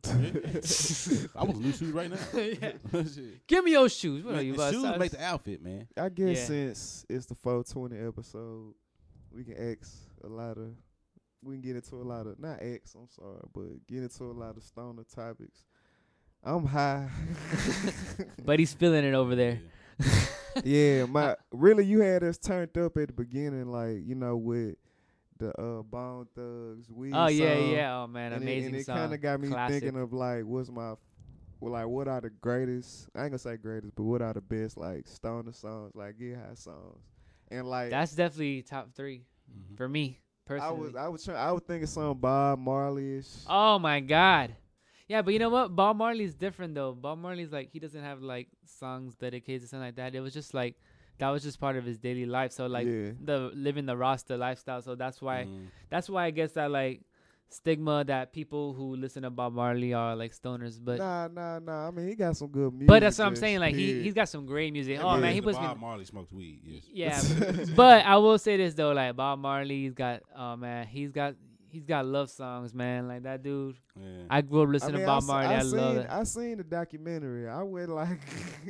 I want new shoes right now. Yeah. Shit. Give me your shoes. What Man, are you the about? shoes size? make the outfit, man. I guess Yeah. since it's the four twenty episode, we can ask a lot of, we can get into a lot of not X. I'm sorry, but get into a lot of stoner topics. I'm high. But he's feeling it over there. Yeah, my really, you had us turned up at the beginning, like you know with the uh Bone Thugs. Weed Oh yeah, song. yeah. Oh man, And amazing it, and it song. kind of got me Classic. thinking of like, what's my, well, like, what are the greatest? I ain't gonna say greatest, but what are the best like stoner songs, like get high songs, and like That's definitely top three Mhm. for me I personally. was, I was trying, I was thinking some Bob Marley-ish. Oh my god. Yeah, but you know what? Bob Marley's different though. Bob Marley's like he doesn't have like songs dedicated to something like that. It was just like that was just part of his daily life. So like Yeah. the living the Rasta lifestyle. So that's why Mhm. that's why I guess that like stigma that people who listen to Bob Marley are like stoners. But Nah, nah, nah. I mean, he got some good music. but that's what I'm just saying. Like he period. he's got some great music. Yeah, Oh but man, he the puts me. Bob Marley smoked weed. Yes. Yeah, but I will say this though, like Bob Marley's got, oh man, he's got he's got love songs, man. Like that dude. Yeah. I grew up I listening mean, to Bob I, Marley. I, I, seen, love it. I seen the documentary. I went like,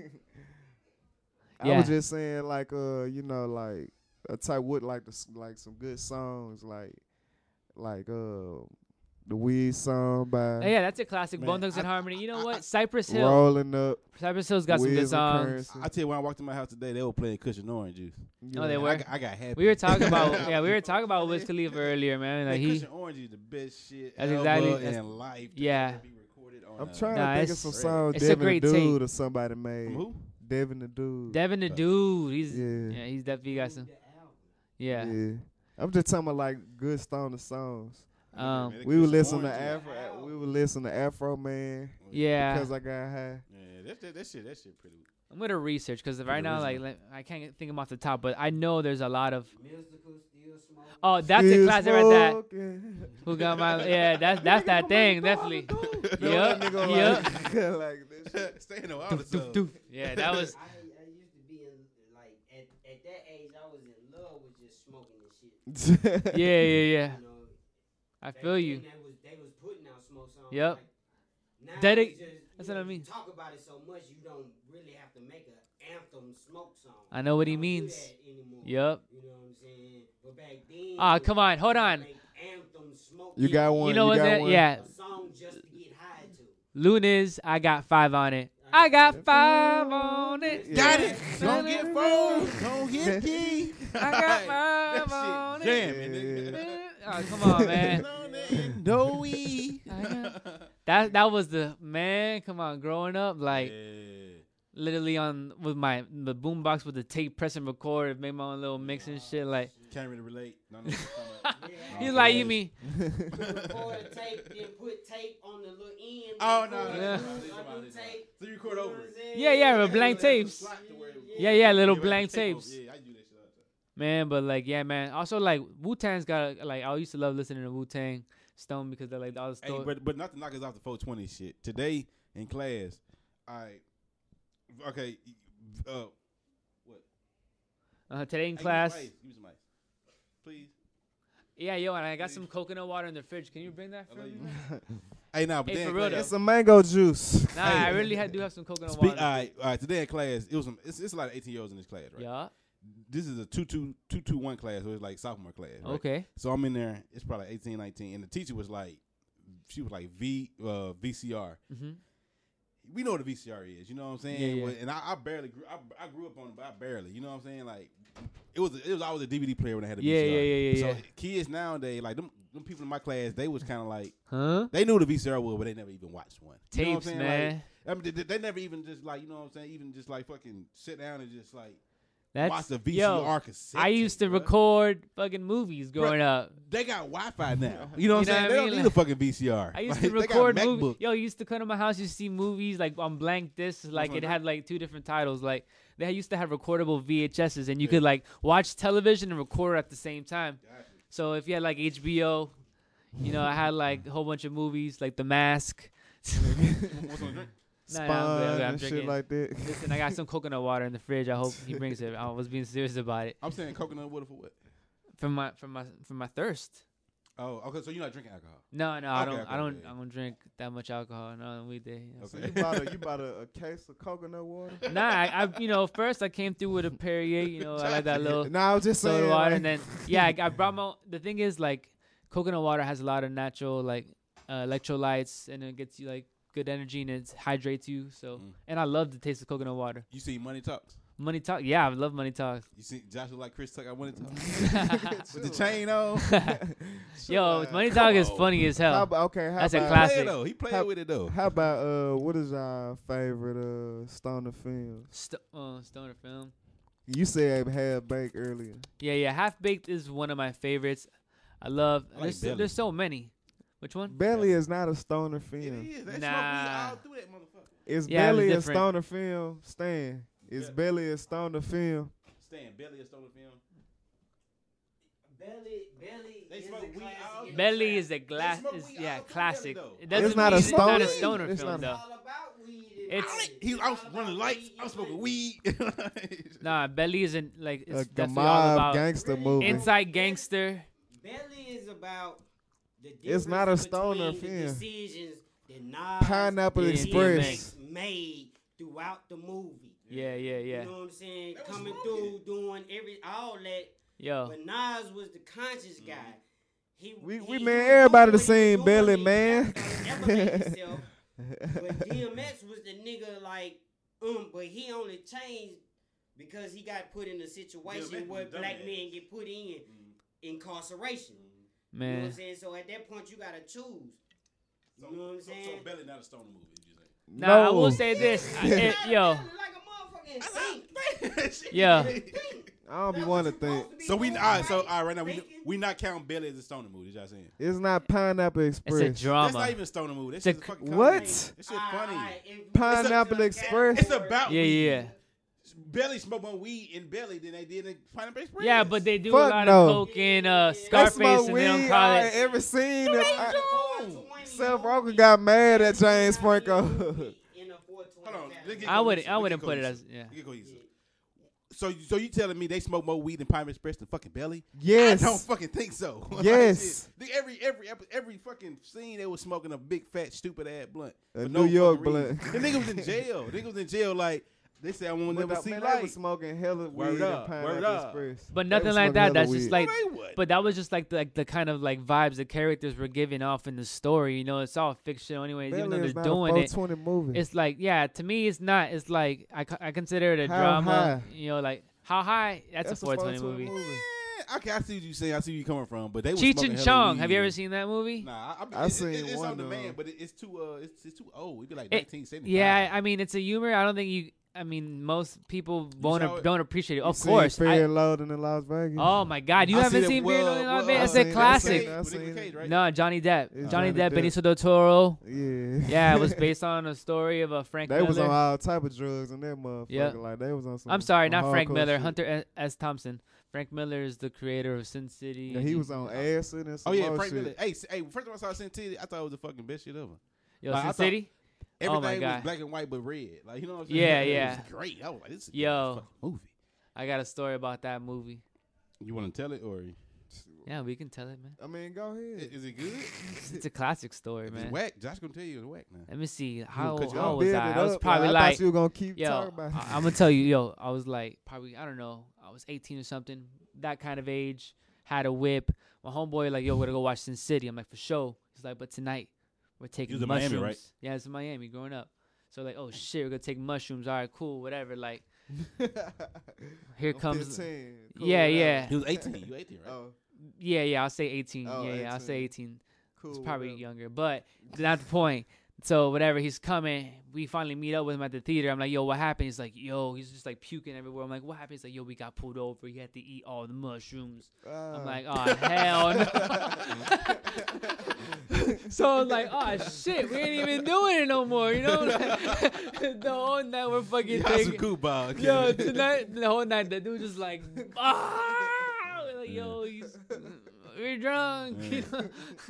I Yeah. was just saying like, uh, you know, like a type would like the s- like some good songs, like, like uh, the Weed song by Yeah, that's a classic. Man, Bone Thugs and I- Harmony. You know I- what? I- Cypress Hill. Rolling Up. Cypress Hill's got some good Wiz and songs. Currency. I tell you, when I walked in my house today, they were playing Cushion Orange Juice. Oh, they Yeah. were? I, got- I got happy. We were talking about yeah, we were talking about Wiz Khalifa earlier, man. Man, Like he, Cushion Orange is the best shit That's ever exactly- that's- in life. to yeah. ever be recorded on I'm a- trying Nah, to think of it's- some songs it's a Devin the great tape. Dude or somebody From made. who? Devin the Dude. Devin the dude. He's yeah, Yeah. he's definitely got some. Yeah. Yeah. I'm just talking about like good stoner songs. Um. Man, We would Cushion listen to Orange is- Afro. We would listen to Afro Man Yeah. because I got high. Yeah, that, that, that shit, that shit pretty. I'm gonna research because right Pretty now, like, original. like I can't think of 'em off the top, but I know there's a lot of. Mystical still smoking. Oh, that's a Still classic right there. smoking. Who got my? Yeah, that's that's that thing definitely. Yup. Nigga Yup. like, like this shit. Stay in the Doof, wild doof, doof. Yeah, that was. I, I used to be in like at, at that age I was in love with just smoking and shit. Yeah, yeah, yeah. You know, I back feel then you. They was, they was putting out smoke songs. Yep. Like, now Dedi- it's just, you that's know, what I you mean. Talk about it so much you don't really have to make an anthem smoke song. I know what he Don't do means. that anymore. Yup. You know what I'm saying? But back then. Ah, it was- come on, hold you on. make anthem smoke You got songs. one. You know what's got that? one? Yeah, A song just to get high to. Lunas. I got five on it. I got five on it. Yeah. Got it. Don't get phone. Don't get key. I got five That on shit it. jamming, nigga. Oh, come on, man. No we. I got- That that was the man. Come on, growing up, like literally on with my the boombox with the tape, press and record, make my own little mix and shit. Like Can't really relate. No, no, no, no. he's like, you mean? Record tape, then put tape on the little end. Oh, no, record no, Yeah. a no, no, new- this a about new this tape. So you record over it. Yeah, yeah, with blank tapes. Yeah, yeah, little blank tapes. Yeah, I do that shit all the time. Man, but like, yeah, man. Also, like Wu Tang's got like I used to love listening to Wu Tang Stone because they're like all the Hey, story. but but not to knock us off the four twenty shit. Today in class, I okay. Uh, what? uh, today in Hey, class, Use some ice. Use some ice. Please. yeah, yo, and I got Please. some coconut water in the fridge. Can you bring that I for love me? you. man? Hey, now, but Hey, then for in real class- It's some mango juice. Nah, Hey. I really had, do have some coconut Speak, water. all right, all right. Today in class, it was some. It's, it's a lot of eighteen year olds in this class, right? Yeah. This is a two two two two one class, so it's like sophomore class. Right? Okay. So I'm in there. It's probably eighteen, nineteen, and the teacher was like, she was like V uh, V C R. Mhm. We know what a V C R is, you know what I'm saying? Yeah, yeah. Well, and I, I barely grew. I, I grew up on it, but I barely, you know what I'm saying? Like, it was it was always a D V D player when I had a Yeah, V C R. yeah, yeah, yeah, So yeah. kids nowadays, like them, them people in my class, they was kind of like Huh? they knew what a V C R was, but they never even watched one. You know what I'm Tapes, saying? man. Like, I mean, they, they never even just like you know what I'm saying? Even just like fucking sit down and just like That's watch the V C yo. R cassette. I used to tape, bruh. record fucking movies growing up. They got Wi-Fi now. You know what I'm You know saying? what I They don't mean? need Like, a fucking V C R. I used Like, to they got record MacBook. movies. Yo, I used to come to my house. You see movies like on blank discs. Like like it that? had like two different titles. Like they used to have recordable V H S's, and you Yeah. could like watch television and record at the same time. So if you had like H B O, you know, I had like a whole bunch of movies like The Mask. What's on the drink? Nah, Spawn nah, I'm good, I'm good, I'm and shit drinking. like that. Listen, I got some coconut water in the fridge. I hope he brings it. I was being serious about it. I'm saying coconut water for what? From my from my from my thirst. Oh, okay. So you're not drinking alcohol? No, no, I Okay, don't. okay, I don't. okay. I don't drink that much alcohol. No, we did. you know. So Okay. you bought a you bought a, a case of coconut water? Nah, I, I. You know, first I came through with a Perrier. You know, I like that little No, I was just soda saying. water, like, and then yeah, I, I brought my. own- The thing is, like, coconut water has a lot of natural like uh, electrolytes, and it gets you like good energy, and it hydrates you. So, Mm. and I love the taste of coconut water. You see Money Talks? Money talk. Yeah, I love money talks. You see Joshua like Chris Tucker? I Money Talks with the chain on. Yo, Come money talk is on. funny as how hell. about, okay, how That's a about, He classic. played though. He played How- with it though. How about uh, what is our favorite uh stoner film? St- uh, stoner film. You said half baked earlier. Yeah, yeah. Half Baked is one of my favorites. I love. I like there's, so, Belly. there's so many. Which one? Belly is not a stoner It film. is. They smoke weed Nah. all through that motherfucker. Is Yeah, it was Belly a different. stoner film? Stan. Is Yeah. Belly a stoner film? Stan, Belly a stoner film. Belly, Belly They is smoke a weed classic all- in the Belly trap. is a glass. smoke Is weed yeah, all through classic. Belly, though. It doesn't It's not mean a it's not a stoner- stoner it's film not a- though. All about weed. in It's- Belly. He, It's I was all running about lights. weed I was in smoking Belly. weed. Nah, Belly isn't like it's A, a definitely all mob about gangster Really? movie. inside gangster. Belly is about the It's not a difference stoner between film. the decisions that Nas Pineapple and Express. D M X made throughout the movie. Yeah, yeah, yeah. You know what I'm saying? They was Coming smoking. through, doing every all that. Yo, But Nas was the conscious guy. He, We- he, we he man, was everybody doing done seen what he was Belly, doing. man. He was trying to elevate himself. But D M X was the nigga like, um, but he only changed because he got put in a D M situation X where was a black dumbass. men get put in incarceration. You know what man. I'm saying? So at that point, you gotta choose. You know what I'm So, so saying? Belly not a stoner movie. You just saying. Nah, I will No. say this. I- It's it- not yo, like a motherfucking thing. Yeah. I don't be That's want to what you think. supposed to be So we, all doing, right. So right? all right, right now we Thinking. we not counting Belly as a stoner movie. Is y'all saying? It's not Pineapple it's Express. a That's drama. not even a stoner movie. That It's a shit's a fucking c- comedy. what? That shit's Alright, funny. alright, if we- Pineapple it's a- Express? It's about Yeah, weed. yeah, Belly smoked more weed in Belly than they did in Pineapple Express. yeah. But they do Fuck a lot no. of coke in uh, They Scarface, smoke and weed. they don't I call ain't it. ever seen it. I- don't. Seth Rogen got mad at James Franco. Hold on. let's get I wouldn't. cohesive. I Let's wouldn't get put it cohesive. as yeah. Let's get cohesive. So, so you telling me they smoke more weed in Pineapple Express than fucking Belly? Yes. I don't fucking think so. Like, Yes. shit. every every every every fucking scene they was smoking a big fat stupid ass blunt. A for New York fucking reason. blunt. The nigga was in jail. The nigga was in jail. Like they said, I won't But never the- see man, they light. was smoking hella weed Word in up, Pineapple word up. Express. But They nothing was like smoking that. hella That's just weed. like. No, they wouldn't. But that was just like the, like the kind of like vibes the characters were giving off in the story. You know, it's all fictional, anyways. Even though Belly they're is not doing a it, four twenty movie. it's like yeah. To me, it's not. It's like I, co- I consider it a How drama. high? You know, like how high? That's, That's a four twenty movie. Eh, okay, I see what you saying. I see where you coming from. But they was Cheech smoking and hella Chong. weed. Have you ever seen that movie? Nah, I, I I, seen it, it's one, on demand, uh, but it, it's too uh, it's, it's too old. It'd be like It- nineteen seventy-five. Yeah, I mean it's a humor. I don't think you. I mean most people won't saw ap- it? don't appreciate it. You Of seen course. Fear I, and Loathing in Las Vegas. oh my God, you I haven't that- seen well, Fear and well, Loathing? uh, It's I a seen- I classic. seen- I With Nicolas seen Cage, it. right? No, Johnny Depp. It's Johnny Johnny Depp, Depp. Benicio del Toro. Yeah. Yeah, it was based on a story of a Frank They Miller. was on all type of drugs in that motherfucker. Yeah. Like they was on some. I'm sorry, some not Frank hardcore Miller. shit. Hunter S. S. Thompson. Frank Miller is the creator of Sin City. Yeah, he was on acid and some Oh yeah, more Frank shit. Miller. Hey, s- hey, first time I saw Sin City, I thought it was the fucking best shit ever. Yo, Like, I Sin thought- City. Everything Oh my was God. black and white but red. Like you know what I'm saying? Yeah, It yeah. was great. I was like, this is a Yo. fucking movie. I got a story about that movie. You want to tell it or Yeah, we can tell it, man. I mean, go ahead. is it good? It's a classic story, If it's man. whack, Josh gonna tell you it's whack now. Let me see. How, cut you how off. old was Build I? it I was up. probably I like, thought you were gonna keep yo, talking about it. I, I'm gonna tell you, yo, I was like probably I don't know, I was eighteen or something, that kind of age. Had a whip. My homeboy like, yo, we're gonna go watch Sin City. I'm like, for sure. He's like, but tonight we're taking was in mushrooms. Miami, right? Yeah, it's in Miami. Growing up, so like, oh shit, we're gonna take mushrooms. All right, cool, whatever. Like, here I'm comes. fifteen. Cool, Yeah, whatever. yeah, He was eighteen. You eighteen, right? Oh, yeah, yeah. I'll say eighteen. Oh, yeah, yeah, I'll say eighteen. eighteen. cool. It's probably whatever. younger, but not the point. So whatever, he's coming. We finally meet up with him at the theater. I'm like, yo, what happened? He's like, yo, he's just like puking everywhere. I'm like, what happened? He's like, yo, we got pulled over. You had to eat all the mushrooms. Ah. I'm like, oh hell no. So I was like, oh shit, we ain't even doing it no more. You know, the whole night we're fucking You had some taking. cool ball. Yo, tonight, the whole night, the dude just like, ah! We're like, yo, he's, we're drunk. You know?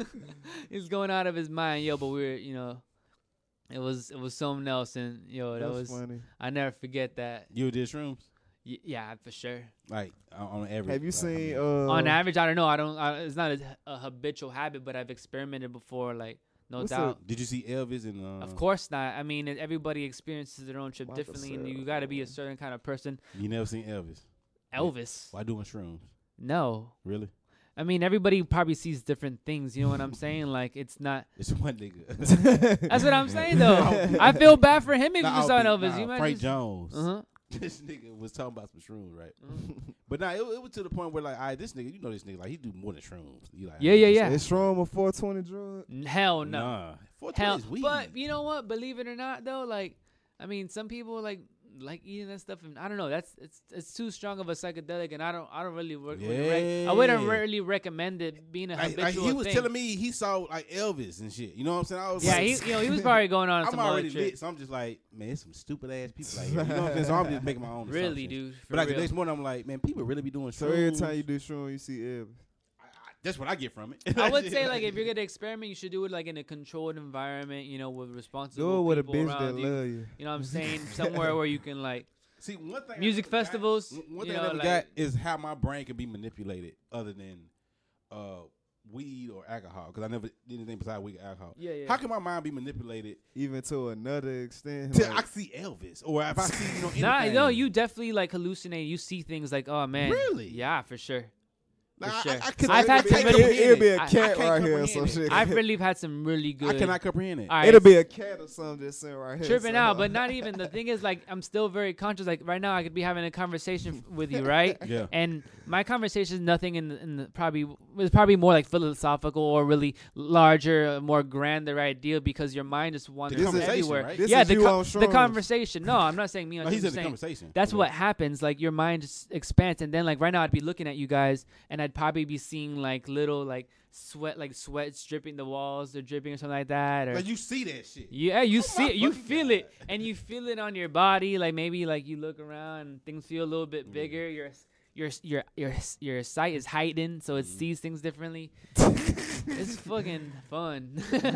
He's going out of his mind, yo. But we're, you know, it was it was something else, and yo, that That's was funny. I never forget that. You did shrooms? Y- yeah, for sure. Like on on average. Have you like, how seen? many? Uh, On average, I don't know. I don't. I, it's not a, a habitual habit, but I've experimented before. Like, no What's doubt. Did you see Elvis and? Uh, Of course not. I mean, everybody experiences their own trip About to differently, say, and you got to be a certain kind of person. You never seen Elvis? Elvis, Why doing shrooms? no. Really? I mean, everybody probably sees different things. You know what I'm saying? Like, it's not. It's one nigga. That's what I'm saying, though. I feel bad for him if Nah, you saw I'll be- Elvis. nah, You might Frank just, Jones. Uh-huh. This nigga was talking about some shrooms, right? Mhm. But nah, it, it was to the point where like, all right, this nigga, you know, this nigga, like he do more than shrooms. You like, Yeah, yeah, yeah. Is Strom a four twenty drug? N- Hell no. Nah, four Hell. twenty is weed. But you know what? Believe it or not, though, like, I mean, some people like like eating that stuff, and I don't know. That's it's it's too strong of a psychedelic, and I don't I don't really work. I wouldn't Yeah. really recommend it being a Like, habitual like, he was thing. telling me he saw like Elvis and shit. You know what I'm saying? I was Yeah, like, he you know he was probably going on I'm some already other trip. lit, so I'm just like, man, it's some stupid ass people out here. You know what I'm saying? So I'm just making my own. Really, assumptions. dude. For But like real. the next morning, I'm like, man, people really be doing shrooms. So every time you do Strom, you see Elvis. I, I, that's what I get from it. I would say like if you're gonna experiment, you should do it like in a controlled environment, you know, with responsible Do it with a people bitch around that you. love you. You know what I'm saying? Somewhere where you can like See, one thing I music never got- festivals. one- one you thing know, I never like, got is how my brain can be manipulated, other than uh, weed or alcohol. Because I never did anything besides weed or alcohol. Yeah, yeah. How can my mind be manipulated? Even to another extent. Till I like- see Elvis, or if I see you know anything. Nah, no, you definitely like hallucinate. You see things like, oh man, Really? Yeah, for sure. Like, for I- sure. I, I could- I've I had can't some It'll really- comprehend it'll be it. a I- I cat can't right here or comprehend some it. shit. I've really have had some really good. I cannot comprehend it. All right, It'll be a cat or something just sitting right here. tripping so- out, but not even. The thing is, like, I'm still very conscious. Like right now, I could be having a conversation f- with you, right? Yeah. And my conversation is nothing in the, in the probably was probably more like philosophical or really larger, uh, more grander idea because your mind just wanders conversation, everywhere. right? This yeah, is the you co- on the shrooms. conversation. No, I'm not saying me on. No, I'm he's in just the saying conversation. that's Yeah. what happens. Like your mind just expands, and then like right now, I'd be looking at you guys, and I'd probably be seeing like little like sweat, like sweat dripping the walls or dripping or something like that, or Like you see that shit. yeah, you Oh see my it, you fucking feel God. it, and you feel it on your body. Like maybe like you look around and things feel a little Mm. bit bigger. Your your your your your sight is heightened, so it Mm. sees things differently. It's fucking fun,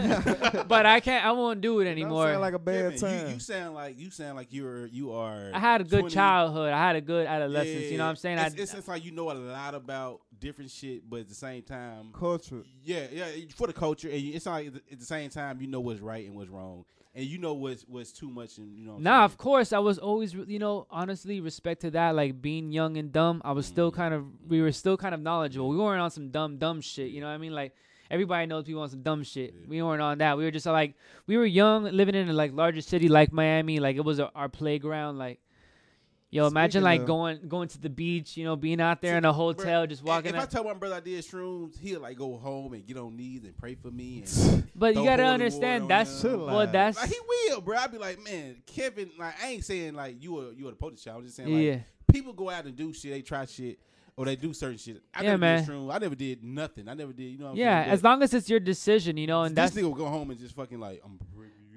but I can't. I won't do it Don't anymore. sound like a bad Kevin, time. you, you sound like you sound like you're you are. I had a good twenty childhood. I had a good adolescence. You know what I'm saying? It's, I, it's, it's like you know a lot about different shit, but at the same time, Culture. yeah, yeah, for the culture, and you- it's not like at the same time you know what's right and what's wrong, and you know what's what's too much, and you know. What I'm Nah, saying? of course. I was always, you know, honestly, respect to that. Like being young and dumb, I was still kind of, we were still kind of knowledgeable. We weren't on some dumb, dumb shit. You know what I mean? Like everybody knows we want some dumb shit. Yeah. We weren't on that. We were just like, we were young, living in a like larger city like Miami. Like it was a, our playground. Like, yo, imagine Speaking like of- going going to the beach. You know, being out there See, in a bruh, hotel, just If- walking. If I out. tell my brother I did shrooms, he'll like go home and get on knees and pray for me. And But throw you gotta holy understand water on that's them. Chill well, out. that's like he will, bro. I'd be like, man, Kevin. Like I ain't saying like you were you were the poster child. I'm just saying like yeah. people go out and do shit. They try shit or they do certain shit. I Yeah, never man. did shrooms. I never did nothing. I never did. You know what I'm Yeah, saying? as long as it's your decision, you know, and this that's nigga will go home and just fucking like I'm.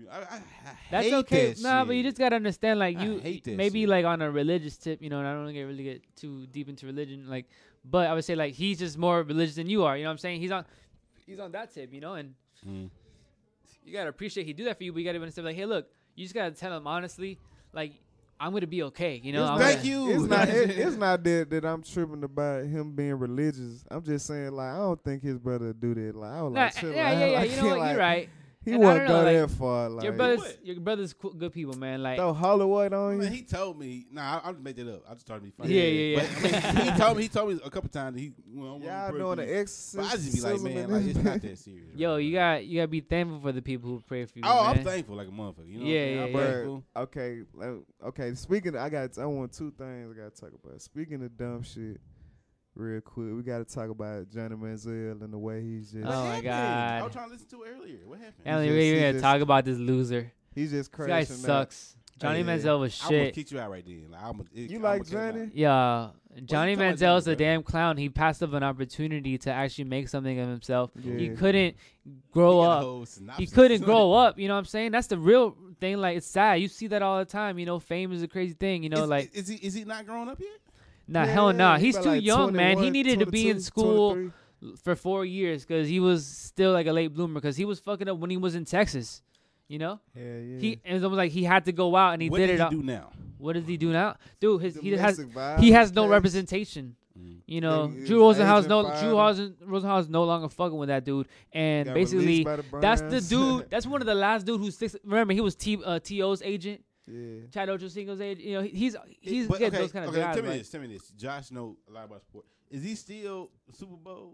I, I, I That's hate okay. that Nah, shit. but you just gotta understand, like I you hate that maybe shit. like on a religious tip, you know. And I don't want to get really get too deep into religion, like. But I would say like he's just more religious than you are. You know what I'm saying? He's on, he's on that tip, you know. And Mm. you gotta appreciate he do that for you, but you gotta understand like, hey, look, you just gotta tell him honestly, like I'm gonna be okay, you know. It's I'm Thank gonna- you. It's not. It, it's not that that I'm tripping about him being religious. I'm just saying like I don't think his brother do that. Like I was Nah, like, chill yeah, out. yeah, yeah. Like, You know what? like, You're right. He And I wouldn't don't go know, that far. Like your brothers, would. your brothers, cool, good people, man. Like, throw Hollywood on Man, you. he told me. Nah, I, I'll just make that up. I just started to be funny. Yeah, yeah, yeah. But, I mean, he told me. He told me a couple times that he. Well, Y'all doing the exorcism. But I just be like, man, like it's not that serious. yo, bro. you got you gotta be thankful for the people who pray for you. Oh, man. I'm thankful like a motherfucker. You know Yeah, what I'm saying? yeah, I'm yeah. thankful. Okay, like, okay. Speaking, of, I got. I want two things I got to talk about. Speaking of dumb shit, real quick, we got to talk about Johnny Manziel and the way he's just. Oh, my happened? God. I was trying to listen to it earlier. What happened? Ellie, just- we he gonna just- talk about this loser. He's just This guy crashing out. sucks. Johnny Yeah. Manziel was I'm gonna shit. kick you out right then. Like, I'm a, it, You I'm like gonna cut him Johnny? out. Yeah, Johnny talking about Manziel's Johnny, a bro? damn clown. He passed up an opportunity to actually make something of himself. He Yeah. couldn't grow He got a up. whole He synopsis. couldn't grow up. You know what I'm saying? That's the real thing. Like it's sad. You see that all the time. You know, fame is a crazy thing. You know, is, like is he is he not growing up yet? nah, Yeah, hell nah. he He's about too like young, man. He twenty-one, needed to be in twenty-two, school twenty-three. for four years because he was still like a late bloomer because he was fucking up when he was in Texas. You know, Yeah, yeah. he it was almost like he had to go out and he what did did it. he out- do now? What does he do now, dude? His he has Domestic he violence has no case. representation. Mm. You know, Yeah, Drew his Rosenhaus agent no fired Drew him. Rosen, Rosenhaus no longer fucking with that dude, and Got basically released by the that's the Browns. dude. That's one of the last dude who sticks. Remember, he was T uh, T O's agent, Yeah. Chad Ochocinco's agent. You know, he, he's he's But, getting okay, those kind of okay, jobs. Tell me like- this. Tell me this. Josh know a lot about sport. Is he still Super Bowl?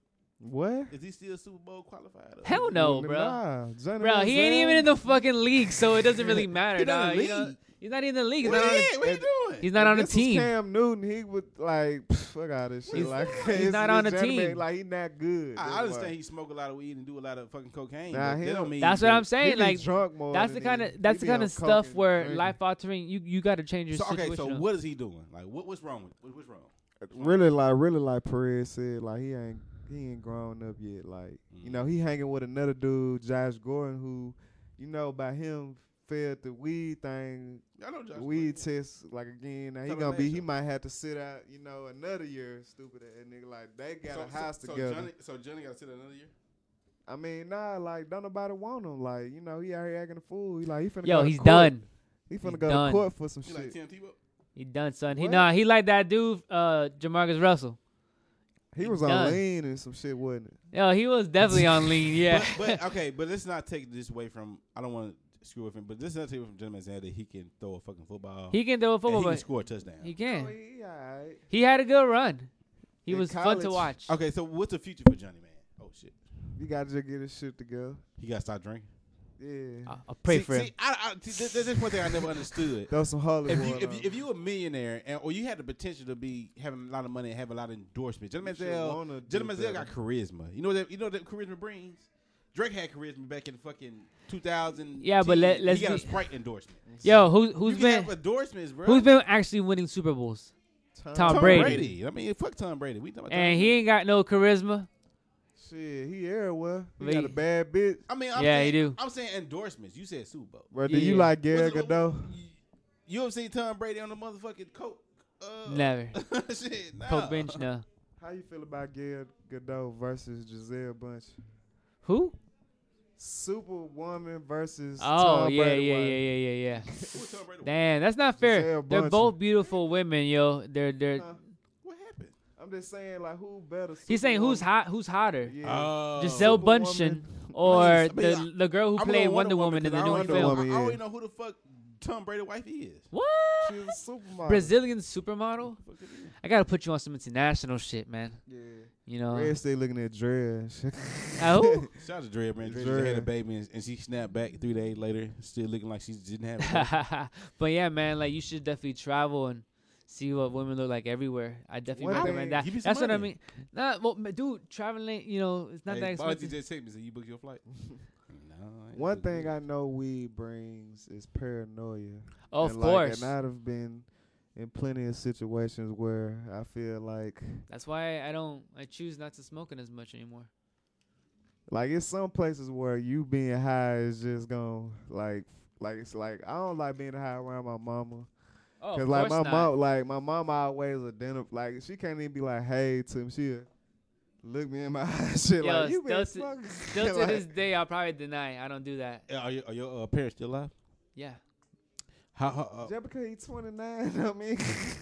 What? Is he still Super Bowl qualified? Hell no, Well, bro. Nah, Johnny Bro, he ain't Manziel- even in the fucking league, so it doesn't really matter. He not dog, in the you know? league. He's not in the league. He's Where not on he the- at? What he doing? He's not If on the this was team. Cam Newton, he would like fuck out this shit. He's- like he's it's- not it's on the Johnny Man- team. Like he not good. I, I That's understand why. he smoke a lot of weed and do a lot of fucking cocaine. Nah, but he that don't- don't mean That's what that- I'm He saying. be Like drunk more. that's the than kind he- of that's he the be kind on of coke stuff and where drinking. life altering. You you got to change your So, okay, situation. so up. what is he doing? Like, what, what's wrong with what, what's wrong? Really, like really, like Perez said, like he ain't he ain't grown up yet. Like you Mhm. know, he hanging with another dude, Josh Gordon, who you know about him failed the weed thing, I know Josh. weed test. Like again, now he Tell him gonna be last he year. might have to sit out, you know, another year. Stupid ass nigga, like they got so, a house so, together. So Johnny, so Johnny got to sit another year. I mean, nah, like don't nobody want him. Like you know, he out here acting a fool. He like he finna Yo, go to he's court. done. He finna He's go done. to court for some He like shit. Tim Tebow. He done, son. He What? nah. He like that dude, uh, Jamarcus Russell. He he was done. on lean and some shit, wasn't it? Yo, he was definitely on lean. Yeah. But, but okay, but let's not take this away from. I don't want to screw with him, but let's not take away from Johnny Manziel that he can throw a fucking football. he can throw a and football, he can but score a touchdown. he Oh, can. he alright. He had a good run. He In was fun to college. watch. Okay, so what's the future for Johnny, man? Oh shit, You gotta just get his shit together. he got to stop drinking. Yeah. I'll, I'll pray see, for see, him. I, I, see, this, this is one thing I never understood. Throw some holy If you water if on you, if you a millionaire and or you had the potential to be having a lot of money and have a lot of endorsements, Johnny You should Manziel, wanna do Johnny Manziel better. got charisma. You know what that, you know what that charisma brings. Drake had charisma back in fucking two thousand. Yeah, but let- let's he got a be- Sprite endorsement. Yo, who who's you been can have endorsements, bro. who's been actually winning Super Bowls? Tom Tom Brady. Brady. I mean, fuck Tom Brady. We talking about And Tom he Brady. ain't got no charisma. Shit, he everywhere. He But got he- a bad bitch. I mean, I'm Yeah, saying, he do. I'm saying endorsements. You said Super Bowl. Bro, do you Yeah. like Gal What's- Gadot? You ever seen Tom Brady on the motherfucking coke? Uh, Never. shit, nah. Coke bench, no. How you feel about Gal Gadot versus Giselle Bunch? Who? Superwoman versus Oh Tom yeah, Brady yeah, yeah, wife. yeah, yeah, yeah. Who was Tom Brady? Damn, that's not fair. Giselle They're Bundchen. both beautiful women, yo. They're they're. Huh? What happened? I'm just saying, like, who better? He's saying who's Superwoman? hot, who's hotter, Uh, Yeah. Oh. Giselle Superwoman. Bundchen or I mean, the I- the girl who I'm played going Wonder Woman in the 'cause I new already film? know- Woman, I yeah. already know who the fuck Tom Brady wife is. What? She's a supermodel. Brazilian supermodel? Fuck it is. I gotta put you on some international shit, man. Yeah. You know. Red stay looking at Dre. Oh. Shout out to Dre, man. Dre Dre. just had a baby and, and she snapped back three days later, still looking like she didn't have it. But yeah, man, like you should definitely travel and see what women look like everywhere. I definitely One recommend thing- that. Give me some That's what I money. mean. Nah, well, ma- dude, traveling, you know, it's not Hey, that why don't you expensive. just take me so you book your flight? no. I ain't One book thing it. I know weed brings is paranoia. Oh, of And, like, course. and I've been in plenty of situations where I feel like That's why I don't. I choose not to smoke it as much anymore. Like it's some places where you being high is just gonna like like it's like I don't like being high around my mama. Oh, Cause of like course my not. mom, like my mom always a dinner, like she can't even be like, "Hey," to me. She look me in my eyes, shit Yo, like you been still, to, smoking. still to Like, this day, I'll probably deny. I don't do that. Are, you, are your uh, parents still alive? Yeah. How, how, uh, just because he's twenty-nine, I mean.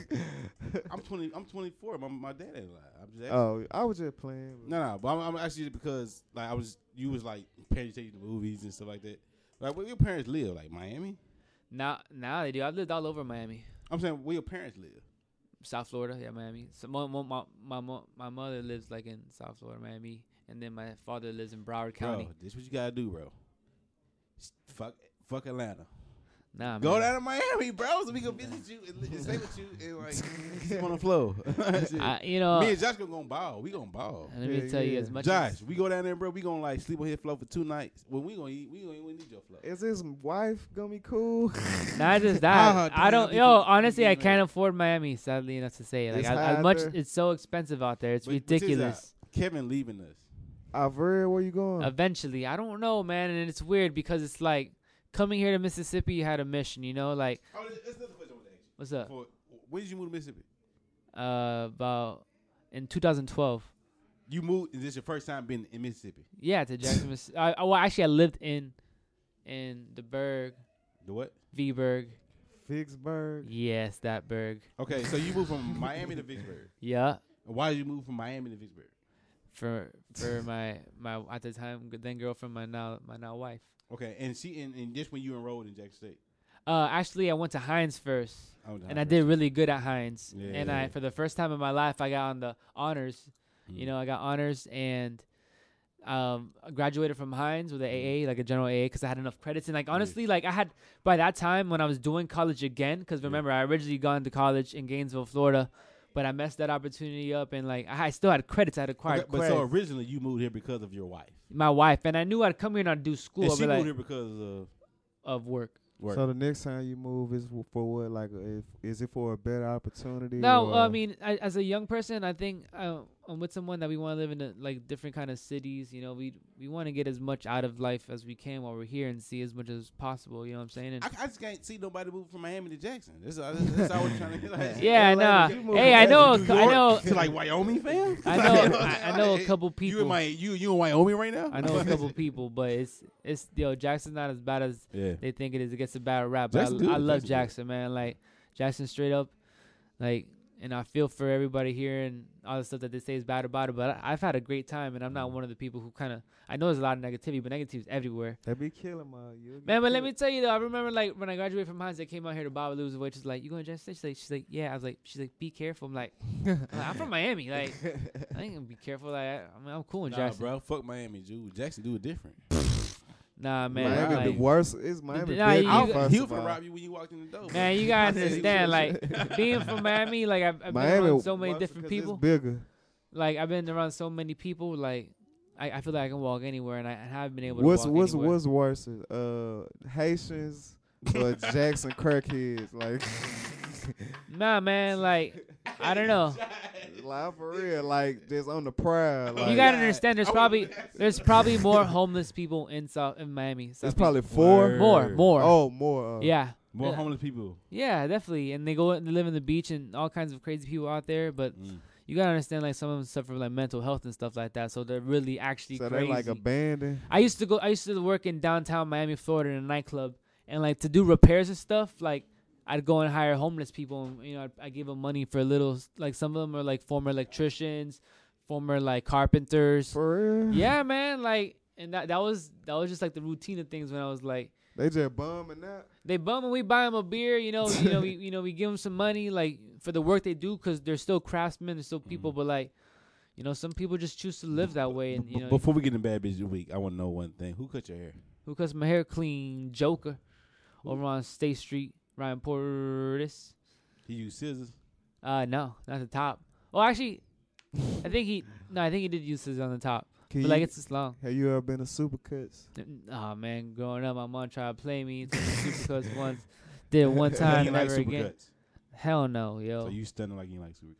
I'm twenty. I'm twenty-four. My my dad ain't alive. I'm just asking. Oh, I was just playing. No, no, but I'm, I'm actually because like I was, you was like parents take you to movies and stuff like that. Like where your parents live? Like Miami? Now, now they do. I've lived all over Miami, I'm saying where your parents live. South Florida. Yeah, Miami. So my my my my, mo- my mother lives like in South Florida, Miami, and then my father lives in Broward County. Bro, this what you gotta do, bro. S- Fuck, fuck Atlanta. Nah, Go man. down to Miami, bro, so we can visit you and, li- and stay with you and like sleep on the floor. Shit. I, you know, Me and Josh gonna go ball. We gonna ball. let me Yeah, tell you yeah. as much Josh, as we go down there, bro. We gonna like sleep on his floor for two nights. Well, we gonna eat. We gonna we need your floor. Is his wife gonna be cool? not just that. Ah, I don't. damn, Yo, you can- honestly, you I can can't make- afford Miami. Sadly enough to say, like It's as, high as out much, there. it's so expensive out there. It's But- but check this ridiculous. out. Kevin leaving us. Alvera, where you going? Eventually, I don't know, man, and it's weird because it's like coming here to Mississippi. You had a mission, you know, like Oh, that's another question I want to ask you. what's up? For, when did you move to Mississippi? Uh, about in two thousand twelve. You moved. Is this your first time being in Mississippi? Yeah, to Jackson, Mississippi. I, I, well, actually, I lived in in the Berg, The what? V-Berg. Vicksburg. Yes, that Berg. Okay, so you moved from Miami to Vicksburg. Yeah, Why did you move from Miami to Vicksburg? for for my my at the time then girlfriend, my now my now wife. Okay, and she and, and just when you enrolled in Jackson State. Uh, actually, I went to Hines first, Oh, and I did really good at Hines. Yeah, and yeah, I, yeah. for the first time in my life, I got on the honors. Mm. You know, I got honors and um I graduated from Hines with an A A, like a general A A, because I had enough credits. And like honestly, like I had by that time when I was doing college again, because Yeah. remember I originally gone to college in Gainesville, Florida, but I messed that opportunity up, and like I, I still had credits. I had acquired Okay, but credits. so originally you moved here because of your wife. My wife, and I knew I'd come here not do school, And I'd she be moved like, here because of of work. work. So the next time you move is w- for what? Like, uh, if, is it for a better opportunity? No, or- I mean, I, as a young person, I think uh, I'm with someone that we want to live in a, like different kind of cities. You know, we we want to get as much out of life as we can while we're here and see as much as possible. You know what I'm saying? And I, I just can't see nobody move from Miami to Jackson. That's, that's, that's all we're trying to get. Like, yeah, Atlanta, nah. you moved Hey, from I know, New a cou- I York know, to like Wyoming, fam. I know, I, I know a couple You in people. my you you in Wyoming right now? I know a couple people, but it's it's yo Jackson's not as bad as Yeah. they think it is. It gets a bad rap. But I, Jackson's good. I love Jackson's good. Jackson, man. Like Jackson, straight up, like, and I feel for everybody here and all the stuff that they say is bad about it. But I, I've had a great time, and I'm not one of the people who kind of. I know there's a lot of negativity, but negativity is everywhere. They be killing my you. Man, but let me tell you though, I remember like when I graduated from Hines, I came out here to Baba Lou's, which is like, you going to Jackson? She's like, she's like, yeah. I was like, she's like, be careful. I'm like, I'm, like, I'm from Miami. Like, I ain't gonna be careful. Like, I, I mean, I'm cool in Nah, Jackson. bro. Fuck Miami, dude. Jackson do it different. Nah, man. Miami like, the worst. It's Miami. Nah, big, you- I, first he was of gonna all. rob you when you walked in the door. Man, you gotta understand, like being from Miami, like I've, I've been Miami around so many worse different because it's people. bigger. Like I've been around so many people. Like I, I feel like I can walk anywhere, and I have been able to What's walk what's anywhere. what's worse, uh, Haitians or Jackson crackheads? Like, Nah, man. Like I don't know. like for real, like just on the prowl. Like, You gotta understand. There's I probably would've- there's probably more homeless people in South in Miami. South it's probably four. Word. more, more. Oh, more. Uh, Yeah, More Yeah. homeless people. yeah, definitely. And they go and they live in the beach and all kinds of crazy people out there. But Mm. you gotta understand, like some of them suffer like mental health and stuff like that. So they're really actually So crazy. they like abandoned. I used to go. I used to work in downtown Miami, Florida, in a nightclub, and like to do repairs and stuff. Like I'd go and hire homeless people. And, you know, I'd, I give them money for little. Like some of them are like former electricians, former like carpenters. For real. Yeah, man. Like, and that that was that was just like the routine of things when I was like, They just bumming that. they bum and we buy them a beer. You know, you know, we you know we give them some money like for the work they do because they're still craftsmen, they're still people. But like, you know, some people just choose to live that way. And you know, Before we get in bad bitch of the week, I want to know one thing: who cut your hair? who cuts my hair clean? Joker, over on State Street, Ryan Portis. He used scissors. Uh, no, not the top. Well, actually, I think he no, I think he did use scissors on the top, Can but like you- it's just long. have you ever been to Supercuts? Oh man, growing up, my mom tried to play me to the Supercuts once. Did it one time, He like never again. Supercuts. Hell no, yo. So you stunning like you like Supercuts.